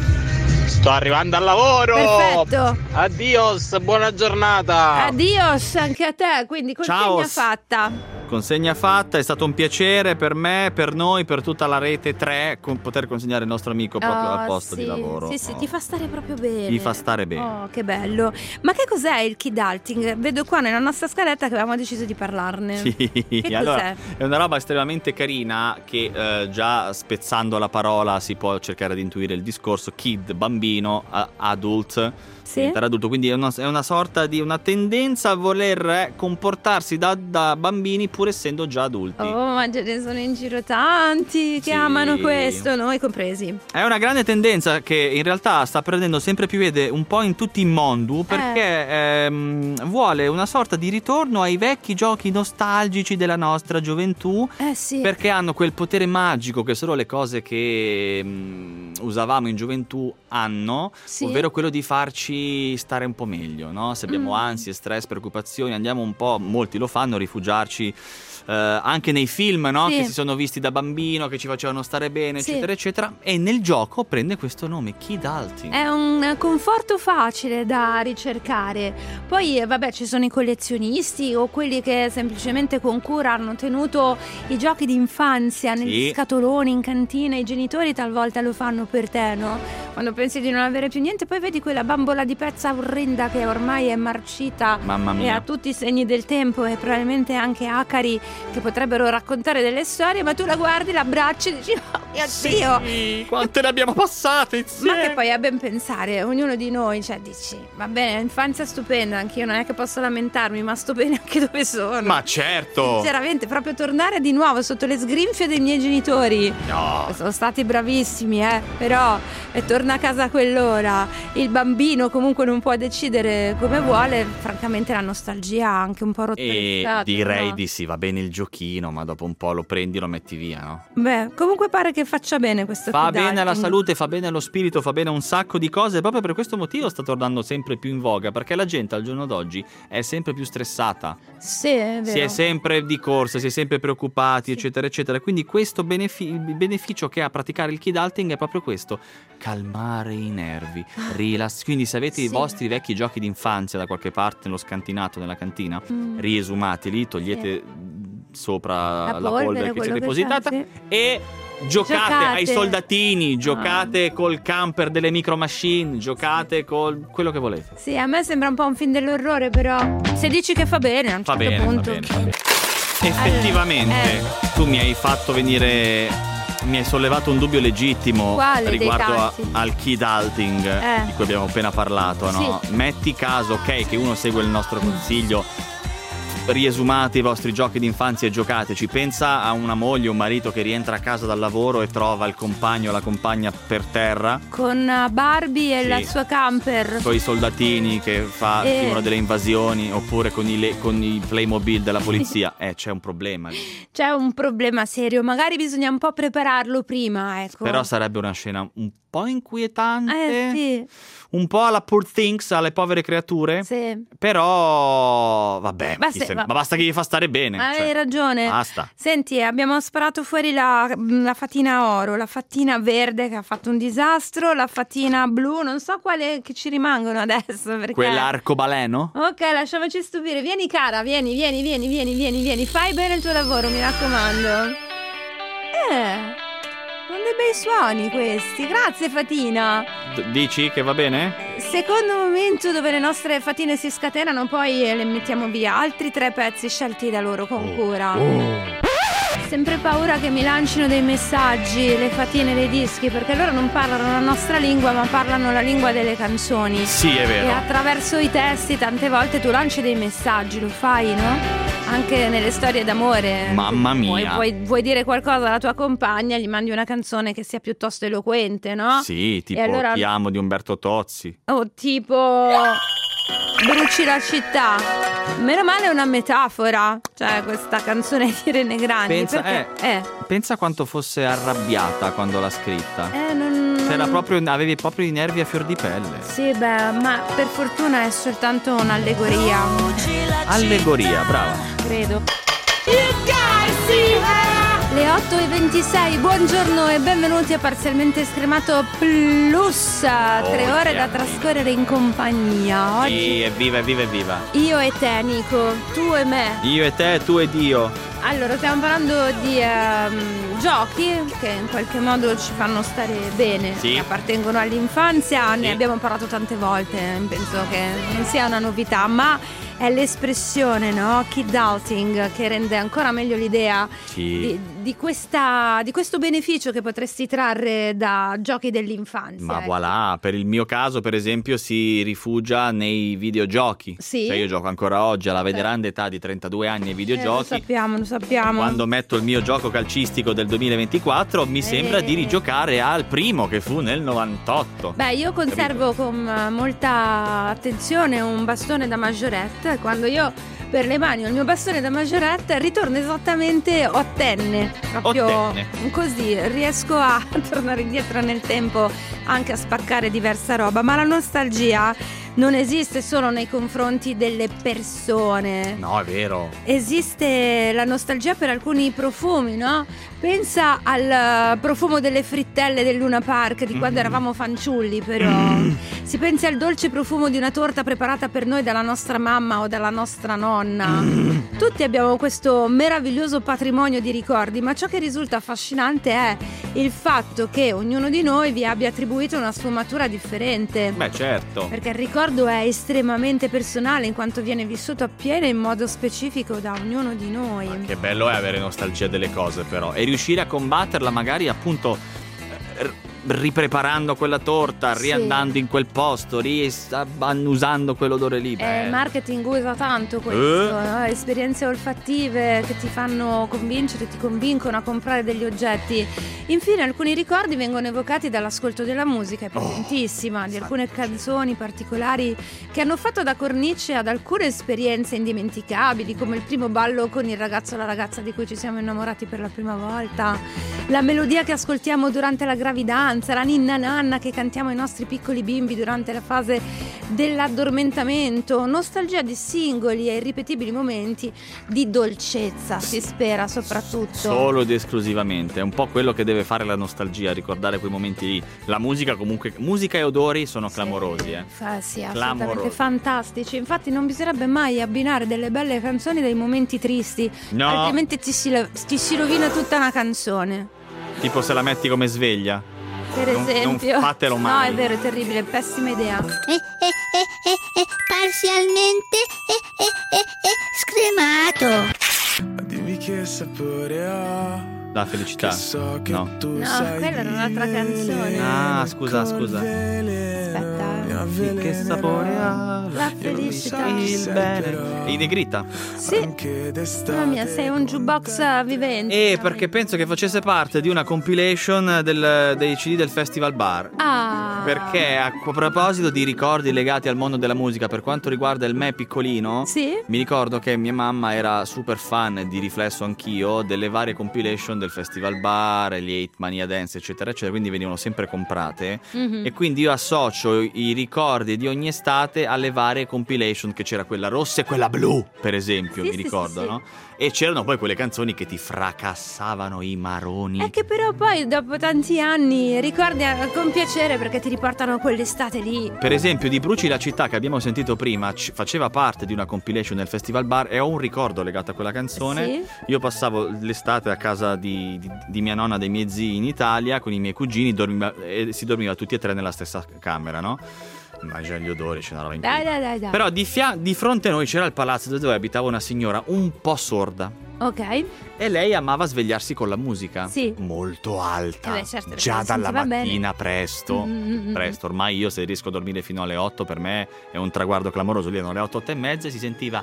Sto arrivando al lavoro. Perfetto. Addios, buona giornata. Adios anche a te, quindi consegna Ciao. fatta. Consegna fatta, è stato un piacere per me, per noi, per tutta la rete tre con- poter consegnare il nostro amico proprio Oh, al posto sì, di lavoro. Sì, sì, Oh. ti fa stare proprio bene. Ti fa stare bene. Oh, che bello. Ma che cos'è il kidulting? Vedo qua nella nostra scaletta che avevamo deciso di parlarne. Sì, Che allora cos'è? è una roba estremamente carina che eh, già spezzando la parola si può cercare di intuire il discorso. Kid, bambino, a- adult, Sì. diventare adulto, quindi è una, è una sorta di una tendenza a voler eh, comportarsi da, da bambini pur essendo già adulti. Oh, ma ce ne sono in giro tanti che Sì. amano questo, noi compresi. È una grande tendenza che in realtà sta prendendo sempre più piede un po' in tutti i mondo perché ehm, vuole una sorta di ritorno ai vecchi giochi nostalgici della nostra gioventù. Eh sì. Perché hanno quel potere magico che solo le cose che mm, usavamo in gioventù hanno, Sì. ovvero quello di farci stare un po' meglio, no? Se abbiamo Mm. ansie, stress, preoccupazioni, andiamo un po', molti lo fanno, a rifugiarci eh, anche nei film, no? Sì. Che si sono visti da bambino, che ci facevano stare bene, Sì. eccetera, eccetera. E nel gioco prende questo nome, Kidulting. È un conforto facile da ricercare. Poi, eh, vabbè, ci sono i collezionisti o quelli che semplicemente con cura hanno tenuto i giochi di infanzia negli Sì. scatoloni, in cantina. I genitori talvolta lo fanno per te, no? Quando pensi di non avere più niente, poi vedi quella bambola di pezza orrenda che ormai è marcita Mamma e mia. ha tutti i segni del tempo e probabilmente anche acari che potrebbero raccontare delle storie, ma tu la guardi, la abbracci e dici: "Oh, oddio. Sì, quante ne abbiamo passate insieme. Ma che poi a ben pensare, ognuno di noi, cioè dici, va bene, infanzia stupenda, anch'io non è che posso lamentarmi, ma sto bene anche dove sono. Ma certo. Sinceramente, proprio tornare di nuovo sotto le sgrinfie dei miei genitori. No. Sono stati bravissimi, eh, però e torna a casa a quell'ora, il bambino comunque non può decidere come vuole, francamente la nostalgia ha anche un po' rotto E le scatole, direi no? di sì, va bene il giochino, ma dopo un po' lo prendi e lo metti via, no? Beh, comunque pare che faccia bene questo Fa kidulting. bene alla salute, fa bene allo spirito, fa bene a un sacco di cose. Proprio per questo motivo sta tornando sempre più in voga, perché la gente al giorno d'oggi è sempre più stressata. Sì, è vero. Si è sempre di corsa, si è sempre preoccupati, eccetera, eccetera. Quindi questo benefi- il beneficio che ha praticare il kidulting è proprio questo: calmare i nervi, rilass- Quindi se avete i Sì. vostri vecchi giochi d'infanzia da qualche parte nello scantinato, nella cantina, Mm. riesumateli, togliete sopra La la, polvere, polvere che quello si è che depositata c'è, sì. e giocate, Giocate. ai soldatini, giocate col camper delle micro machine, giocate col quello che volete. Sì, a me sembra un po' un film dell'orrore, però se dici che fa bene a un Fa certo bene, punto. fa bene, fa bene. Effettivamente, eh. tu mi hai fatto venire, mi hai sollevato un dubbio legittimo Quale dei riguardo a- tanti? al kidulting Eh. di cui abbiamo appena parlato, no? Sì. Metti caso, ok, che uno segue il nostro consiglio, riesumate i vostri giochi d'infanzia e giocateci. Pensa a una moglie o un marito che rientra a casa dal lavoro e trova il compagno o la compagna per terra, Con uh, Barbie e Sì. la sua camper. con i soldatini che fa Eh. timano delle invasioni, oppure con i, le- con i Playmobil della polizia. Eh, c'è un problema lì. C'è un problema serio, magari bisogna un po' prepararlo prima, ecco. Però sarebbe una scena un po' inquietante, Eh sì, un po' alla Poor Things, alle povere creature. sì. Però vabbè, Ma chi se- se- va- ma basta che gli fa stare bene. Hai cioè, ragione. Basta. Senti, abbiamo sparato fuori la, la fatina oro, la fatina verde che ha fatto un disastro, la fatina blu, non so quale che ci rimangono adesso. Perché... Quell'arcobaleno? Ok, lasciamoci stupire. Vieni cara, vieni, vieni, vieni, vieni, vieni, vieni. Fai bene il tuo lavoro, mi raccomando. Eh, sono dei bei suoni questi. Grazie Fatina. D- dici che va bene? Secondo momento dove le nostre fatine si scatenano, poi le mettiamo via. Altri tre pezzi scelti da loro con cura. Sempre paura che mi lancino dei messaggi, le fatine dei dischi, perché loro non parlano la nostra lingua, ma parlano la lingua delle canzoni. Sì, è E vero. attraverso i testi tante volte tu lanci dei messaggi, lo fai, no? Anche nelle storie d'amore. Mamma Vuoi, mia. vuoi, vuoi dire qualcosa alla tua compagna, gli mandi una canzone che sia piuttosto eloquente, no? Sì, tipo E allora- Ti amo di Umberto Tozzi. O tipo Bruci la città. Meno male è una metafora, cioè questa canzone di Rene Grandi. Pensa, perché, eh, eh, pensa quanto fosse arrabbiata quando l'ha scritta. eh, non... C'era proprio, avevi proprio i nervi a fior di pelle. Sì, beh, ma per fortuna è soltanto un'allegoria. Allegoria, brava. Credo. Le otto e ventisei, buongiorno e benvenuti a Parzialmente Scremato Plus. Tre ore da trascorrere in compagnia. Oggi Sì, evviva, evviva, evviva. io e te, Nico, tu e me. Io e te, tu ed io. Allora, stiamo parlando di ehm, giochi che in qualche modo ci fanno stare bene, Sì. che appartengono all'infanzia, Sì. ne abbiamo parlato tante volte, penso che non sia una novità, ma è l'espressione, no? Kidulting, che rende ancora meglio l'idea Sì. di, di, questa, di questo beneficio che potresti trarre da giochi dell'infanzia. Ma ecco. voilà, per il mio caso, per esempio, si rifugia nei videogiochi. Sì. Cioè io gioco ancora oggi alla veneranda età di trentadue anni ai Eh, lo videogiochi. sappiamo, lo sappiamo. Quando metto il mio gioco calcistico del duemilaventiquattro mi sembra Eh. di rigiocare al primo che fu nel novantotto. Beh, io conservo con eh, molta attenzione un bastone da maggiorette. Quando io per le mani ho il mio bastone da maggiorette ritorno esattamente ottenne. Proprio Ottenne. così riesco a tornare indietro nel tempo, anche a spaccare diversa roba. Ma la nostalgia non esiste solo nei confronti delle persone. No, è vero. Esiste la nostalgia per alcuni profumi, no? Pensa al profumo delle frittelle del Luna Park di quando Mm. eravamo fanciulli, però. Si pensi al dolce profumo di una torta preparata per noi dalla nostra mamma o dalla nostra nonna. Tutti abbiamo questo meraviglioso patrimonio di ricordi, ma ciò che risulta affascinante è il fatto che ognuno di noi vi abbia attribuito attribuito una sfumatura differente. Beh, certo. Perché il ricordo è estremamente personale in quanto viene vissuto appieno in modo specifico da ognuno di noi. Ma che bello è avere nostalgia delle cose, però, e riuscire a combatterla magari appunto r- ripreparando quella torta, Sì. riandando in quel posto, ries- annusando quell'odore lì. Eh, Beh. il marketing usa tanto questo, Eh? no? Esperienze olfattive che ti fanno convincere, ti convincono a comprare degli oggetti. Infine alcuni ricordi vengono evocati dall'ascolto della musica, è potentissima, Oh, di alcune canzoni particolari che hanno fatto da cornice ad alcune esperienze indimenticabili, come il primo ballo con il ragazzo o la ragazza di cui ci siamo innamorati per la prima volta, la melodia che ascoltiamo durante la gravidanza, la ninna nanna che cantiamo ai nostri piccoli bimbi durante la fase dell'addormentamento, nostalgia di singoli e irripetibili momenti di dolcezza, si spera soprattutto. Solo ed esclusivamente, è un po' quello che deve fare la nostalgia, ricordare quei momenti lì. La musica comunque, musica e odori sono clamorosi, eh. Fa- sì, assolutamente Clamorosi. fantastici. Infatti non bisognerebbe mai abbinare delle belle canzoni dai momenti tristi, No. altrimenti ti si, ti si rovina tutta una canzone. Tipo se la metti come sveglia. Per Non- esempio. non fatelo mai. No, è vero, è terribile, pessima idea. Eh, eh, eh, eh, eh, parzialmente eh, eh, eh, eh, scremato. Dimmi che sapore ha. La felicità. No. No, quella era un'altra canzone. Ah, scusa, scusa. Aspetta. Sì, che sapore ha La felicità. il bene. E in negrita. Sì. Mamma mia, sei un jukebox vivente. E perché penso che facesse parte di una compilation del- dei C D del Festival Bar. Ah. Perché a proposito di ricordi legati al mondo della musica, per quanto riguarda il me piccolino, Sì? mi ricordo che mia mamma era super fan, di riflesso anch'io, delle varie compilation del Festival Bar, gli Eight Mania Dance, eccetera, eccetera, quindi venivano sempre comprate. Mhm. E quindi io associo i ricordi di ogni estate alle varie compilation, che c'era quella rossa e quella blu, per esempio, Sì, mi sì, ricordo, sì, sì. no? E c'erano poi quelle canzoni che ti fracassavano i maroni. È che però poi dopo tanti anni ricordi a- con piacere perché ti riportano a quell'estate lì. Per esempio di Bruci la città, che abbiamo sentito prima, c- faceva parte di una compilation del Festival Bar e ho un ricordo legato a quella canzone. Sì? Io passavo l'estate a casa di, di- di mia nonna, dei miei zii in Italia con i miei cugini, dormiva- e si dormiva tutti e tre nella stessa camera, no? Ma già gli odori, c'è una roba in più. Dai, dai, dai, dai. Però di, fia- di fronte a noi c'era il palazzo dove abitava una signora un po' sorda. Ok. E lei amava svegliarsi con la musica. Sì. Molto alta. Eh beh, certo, perché già la dalla sentiva bene. mattina presto. Mm-mm. Presto. Ormai io se riesco a dormire fino alle otto, per me è un traguardo clamoroso. Lì erano le otto, otto e mezza e si sentiva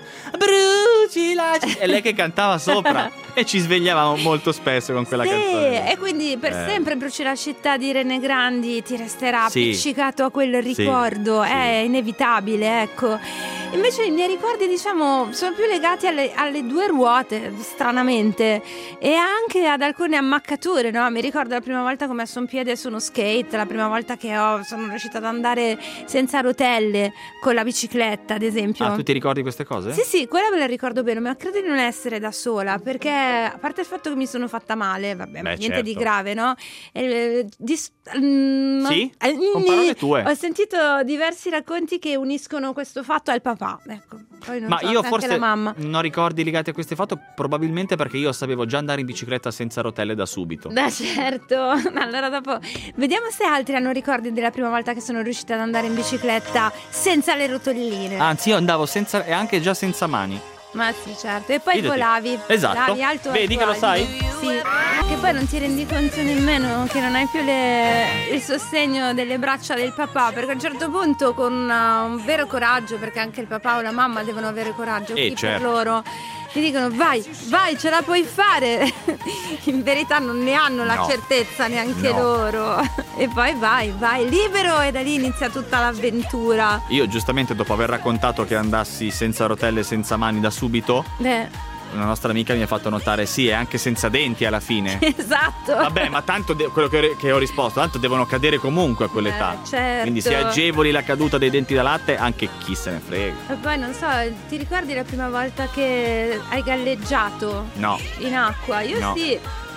Bruci la città. E lei che cantava sopra. E ci svegliavamo molto spesso con quella Sì, canzone. e quindi per Eh. sempre Bruci la città di René Grandi ti resterà Sì. appiccicato a quel Sì, ricordo, sì. è inevitabile, ecco. Invece i miei ricordi, diciamo, sono più legati alle, alle due ruote, stranamente, e anche ad alcune ammaccature, no? Mi ricordo la prima volta che ho messo un piede su uno skate, la prima volta che ho, sono riuscita ad andare senza rotelle con la bicicletta, ad esempio. Ah, tu ti ricordi queste cose? Sì, sì, quella me la ricordo bene, ma credo di non essere da sola, perché a parte il fatto che mi sono fatta male, vabbè, Beh, niente certo. di grave, no? Eh, dis- mm, Sì? eh, Con parole tue. Ho sentito diversi racconti che uniscono questo fatto al papà, ecco. Poi non Ma so, io anche forse la mamma. non ricordi legati a queste foto, probabilmente perché io sapevo già andare in bicicletta senza rotelle da subito. Beh, certo. Allora dopo vediamo se altri hanno ricordi della prima volta che sono riuscita ad andare in bicicletta senza le rotoline. Anzi, io andavo senza e anche già senza mani. Ma sì, certo. E poi Fidati. volavi. Esatto. Volavi alto, Vedi alto, che lo alto. sai? Sì. Che poi non ti rendi conto nemmeno che non hai più le- il sostegno delle braccia del papà, perché a un certo punto con uh, un vero coraggio, perché anche il papà o la mamma devono avere coraggio, Eh, chi certo. per loro ti dicono vai, vai, ce la puoi fare. In verità non ne hanno la No. certezza neanche No. loro. E poi vai, vai, libero, e da lì inizia tutta l'avventura. Io giustamente dopo aver raccontato che andassi senza rotelle e senza mani da subito, Beh, una nostra amica mi ha fatto notare sì, e anche senza denti alla fine. esatto. Vabbè, ma tanto de- quello che, che ho risposto, tanto devono cadere comunque a quell'età. Eh, certo. Quindi se agevoli la caduta dei denti da latte, anche chi se ne frega. E poi non so, ti ricordi la prima volta che hai galleggiato No. in acqua? Io No. sì.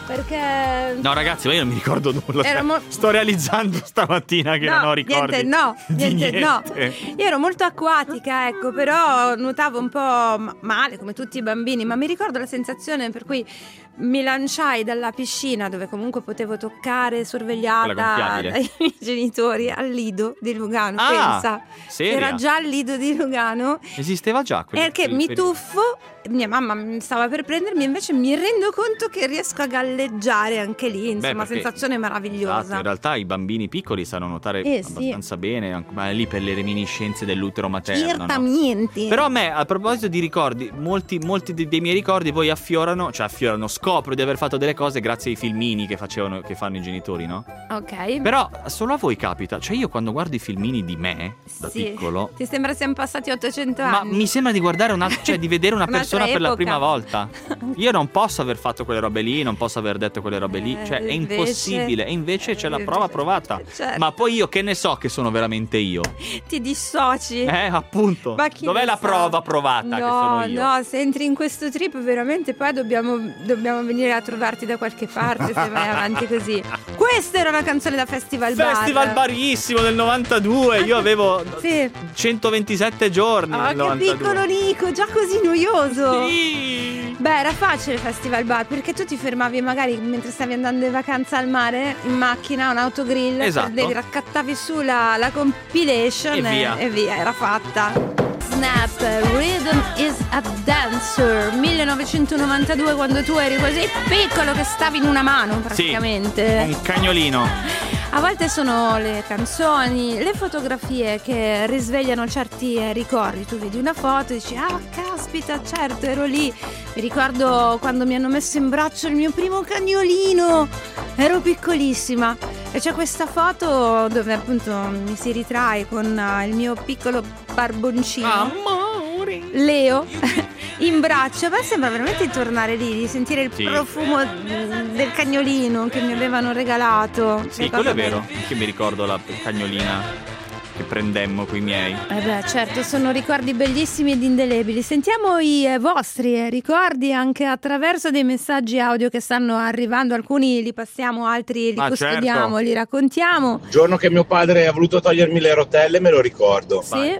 Perché No ragazzi, ma io non mi ricordo nulla. Era mo- Sto realizzando stamattina che no, non ho ricordi. Niente, no, di niente, no. niente. Io ero molto acquatica, ecco, però nuotavo un po' ma- male come tutti i bambini, ma mi ricordo la sensazione per cui mi lanciai dalla piscina, dove comunque potevo toccare, sorvegliata Quella gonfiabile. dai miei genitori, al Lido di Lugano. Ah, pensa, seria? era già il Lido di Lugano. Esisteva già quel Perché quel mi periodo. tuffo, mia mamma mi stava per prendermi, invece mi rendo conto che riesco a galleggiare anche lì, insomma, perché- sensazione meravigliosa. Esatto, in realtà i bambini piccoli sanno nuotare Eh, sì. abbastanza bene, ma è lì per le reminiscenze dell'utero materno, no? Certamente. Però a me, a proposito di ricordi, molti, molti dei, dei miei ricordi poi affiorano, cioè affiorano, scopro di aver fatto delle cose grazie ai filmini che facevano, che fanno i genitori, no? Ok. Però solo a voi capita, cioè io quando guardo i filmini di me, da Sì. piccolo, Ti sembra siamo passati ottocento ma anni? mi sembra di guardare una, cioè di vedere una Un'altra persona per la epoca. prima volta. Io non posso aver fatto quelle robe lì, non posso aver detto quelle robe lì, Eh, cioè è invece- impossibile. E invece c'è la prova provata. Certo. Ma poi io che ne so che sono veramente io? Ti dissoci? Eh, appunto. Ma chi Dov'è lo la sa? prova provata che sono No, io? no, se entri in questo trip veramente poi dobbiamo, dobbiamo venire a trovarti da qualche parte se vai avanti così. Questa era una canzone da Festival Bar. Festival Barissimo del novantadue, io avevo Sì. centoventisette giorni Oh, nel che novantadue. piccolo Nico, già così noioso. Sì. Beh, era facile il Festival Bar perché tu ti fermavi magari mentre stavi andando in vacanza al mare in macchina, un autogrill, Esatto. e raccattavi su la, la compilation E via. e via, era fatta. Snap, Rhythm is a Dancer, millenovecentonovantadue, quando tu eri così piccolo che stavi in una mano praticamente. Sì, un cagnolino. A volte sono le canzoni, le fotografie che risvegliano certi eh, ricordi. Tu vedi una foto e dici, ah caspita, certo, ero lì. Mi ricordo quando mi hanno messo in braccio il mio primo cagnolino, ero piccolissima. E c'è questa foto dove appunto mi si ritrae con eh, il mio piccolo barboncino, Amore. Leo, in braccio. A me sembra veramente di tornare lì, di sentire il Sì. profumo mm, del cagnolino che mi avevano regalato. Sì, Che quello cosa è vero. Che mi ricordo la cagnolina che prendemmo coi miei. Eh beh, certo, sono ricordi bellissimi ed indelebili. Sentiamo i eh, vostri eh, ricordi anche attraverso dei messaggi audio che stanno arrivando. Alcuni li passiamo, altri li Ah, custodiamo, certo. li raccontiamo. Il giorno che mio padre ha voluto togliermi le rotelle me lo ricordo. Sì.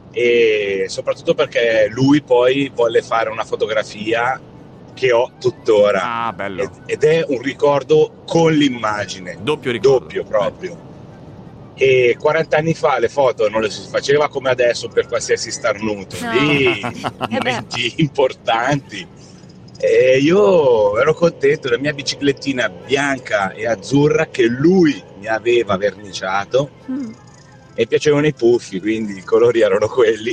E soprattutto perché lui poi volle fare una fotografia che ho tuttora. Ah, bello. Ed, ed è un ricordo con l'immagine. Doppio ricordo. Doppio proprio. E quaranta anni fa le foto non le si faceva come adesso per qualsiasi starnuto. No. Lì beh. momenti importanti. E io ero contento, la mia biciclettina bianca e azzurra che lui mi aveva verniciato. Mm. E piacevano i puffi, quindi i colori erano quelli.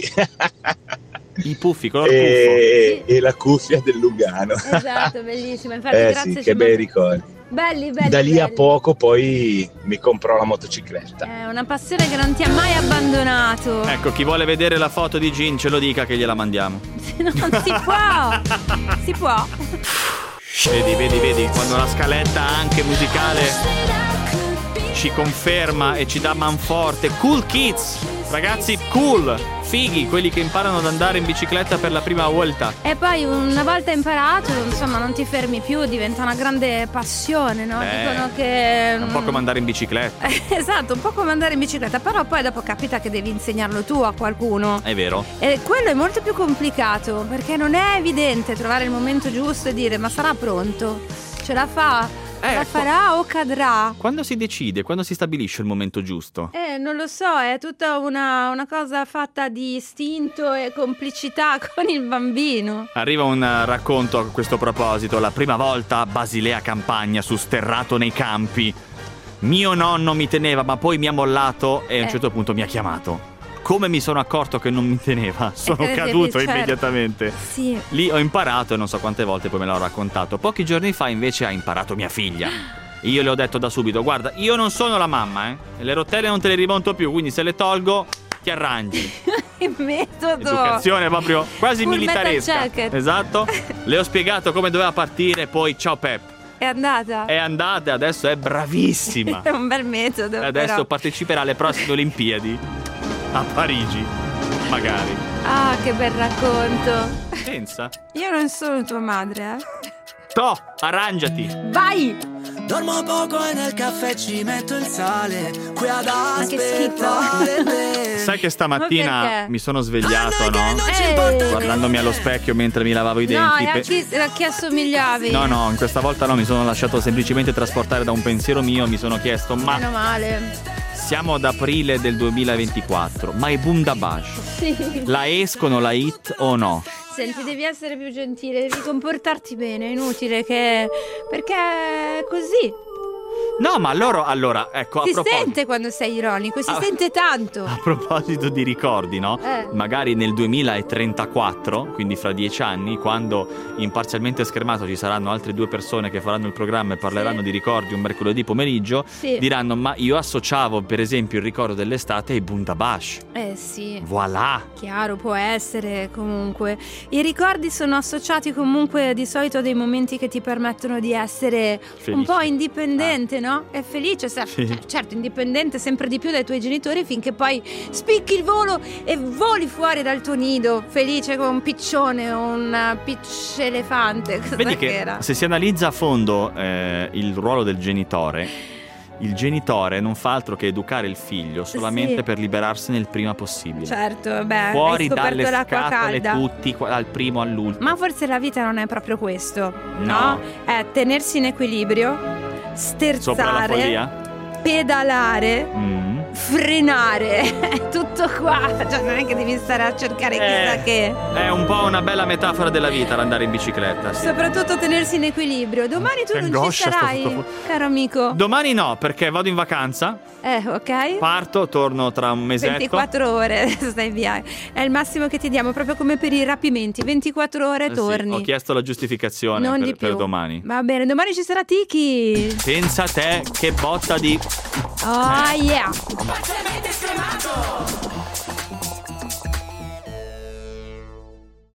I puffi, color e, e la cuffia del Lugano. Esatto, bellissimo. Infatti, Eh grazie. sì, ci che bei manda- ricordi. Belli, belli. Da lì a belli. poco poi mi comprò la motocicletta. È una passione che non ti ha mai abbandonato. Ecco, chi vuole vedere la foto di Gin ce lo dica che gliela mandiamo. Non si può. Si può. Vedi, vedi, vedi, quando la scaletta anche musicale ci conferma e ci dà manforte. Cool kids, ragazzi cool, fighi, quelli che imparano ad andare in bicicletta per la prima volta. E poi una volta imparato, insomma, non ti fermi più, diventa una grande passione, no? Beh, Dicono che È un po' come andare in bicicletta, esatto, un po' come andare in bicicletta, però poi dopo capita che devi insegnarlo tu a qualcuno. è vero? E quello è molto più complicato, perché non è evidente trovare il momento giusto e dire ma sarà pronto? Ce la fa? Eh, la farà o cadrà? Quando si decide, quando si stabilisce il momento giusto? Eh, non lo so, è tutta una, una cosa fatta di istinto e complicità con il bambino. Arriva un eh, racconto a questo proposito. La prima volta a Basilea Campagna, su sterrato nei campi, mio nonno mi teneva, ma poi mi ha mollato e a un Eh. certo punto mi ha chiamato. Come mi sono accorto che non mi teneva? Sono che devi- caduto certo. immediatamente. Sì. Lì ho imparato e non so quante volte poi me l'ho raccontato. Pochi giorni fa invece ha imparato mia figlia. Io le ho detto da subito: guarda, io non sono la mamma, eh. E le rotelle non te le rimonto più, quindi se le tolgo ti arrangi. Il metodo. Educazione proprio quasi Full metal militaresca. jacket. Esatto. Le ho spiegato come doveva partire e poi ciao Pep. È andata. È andata e adesso è bravissima. È un bel metodo. E adesso però. parteciperà alle prossime Olimpiadi a Parigi, magari. Ah, che bel racconto. Pensa. Io non sono tua madre, eh. Toh, arrangiati. Vai! Dormo poco e nel caffè ci metto il sale, qui ad Ma che aspettare te. Sai che Ma stamattina perché? mi sono svegliato, no? Eh. Guardandomi allo specchio mentre mi lavavo i No, denti. e a pe- chi, a chi assomigliavi? No, no, in questa volta no, mi sono lasciato semplicemente trasportare da un pensiero mio. Mi sono chiesto, ma Meno male. siamo ad aprile del duemilaventiquattro, ma è boom da bash. Sì. La escono la hit o no? Senti, devi essere più gentile, devi comportarti bene, è inutile che... perché è così. No, ma loro, allora, ecco, a Si proposito... sente quando sei ironico, si Ah. sente tanto. A proposito di ricordi, no? Eh. Magari nel duemilatrentaquattro, quindi fra dieci anni, quando in Parzialmente Schermato ci saranno altre due persone che faranno il programma e parleranno Sì. di ricordi un mercoledì pomeriggio, Sì. diranno, ma io associavo per esempio il ricordo dell'estate ai Bundabash. Eh sì. Voilà! Chiaro, può essere comunque. I ricordi sono associati comunque di solito a dei momenti che ti permettono di essere Felice. un po' indipendente, no? E felice, se- Sì. cioè, certo, indipendente sempre di più dai tuoi genitori finché poi spicchi il volo e voli fuori dal tuo nido, felice come un piccione o un pitch elefante. Cosa Vedi che era? se si analizza a fondo eh, il ruolo del genitore, il genitore non fa altro che educare il figlio solamente Sì. per liberarsene il prima possibile. Certo, beh, Fuori hai scoperto dalle l'acqua scatole calda. tutti, qua- dal primo all'ultimo. Ma forse la vita non è proprio questo, no? No. È tenersi in equilibrio, Sopra la sterzare, follia? pedalare, Mm. frenare, è tutto qua. Cioè, non è che devi stare a cercare chissà Eh, che. È un po' una bella metafora della vita l'andare in bicicletta, sì. Soprattutto tenersi in equilibrio. Domani tu Che non ci angoscia sto sarai, sottofondo. caro amico. Domani no, perché vado in vacanza, Eh, ok? parto, torno tra un mesetto. ventiquattro ore stai via. È il massimo che ti diamo, proprio come per i rapimenti. ventiquattro ore Eh sì, torni. ho chiesto la giustificazione Non per, di più. per domani. Va bene, domani ci sarà Tiki. Pensa a te che botta di... Oh yeah. Parzialmente Schermato.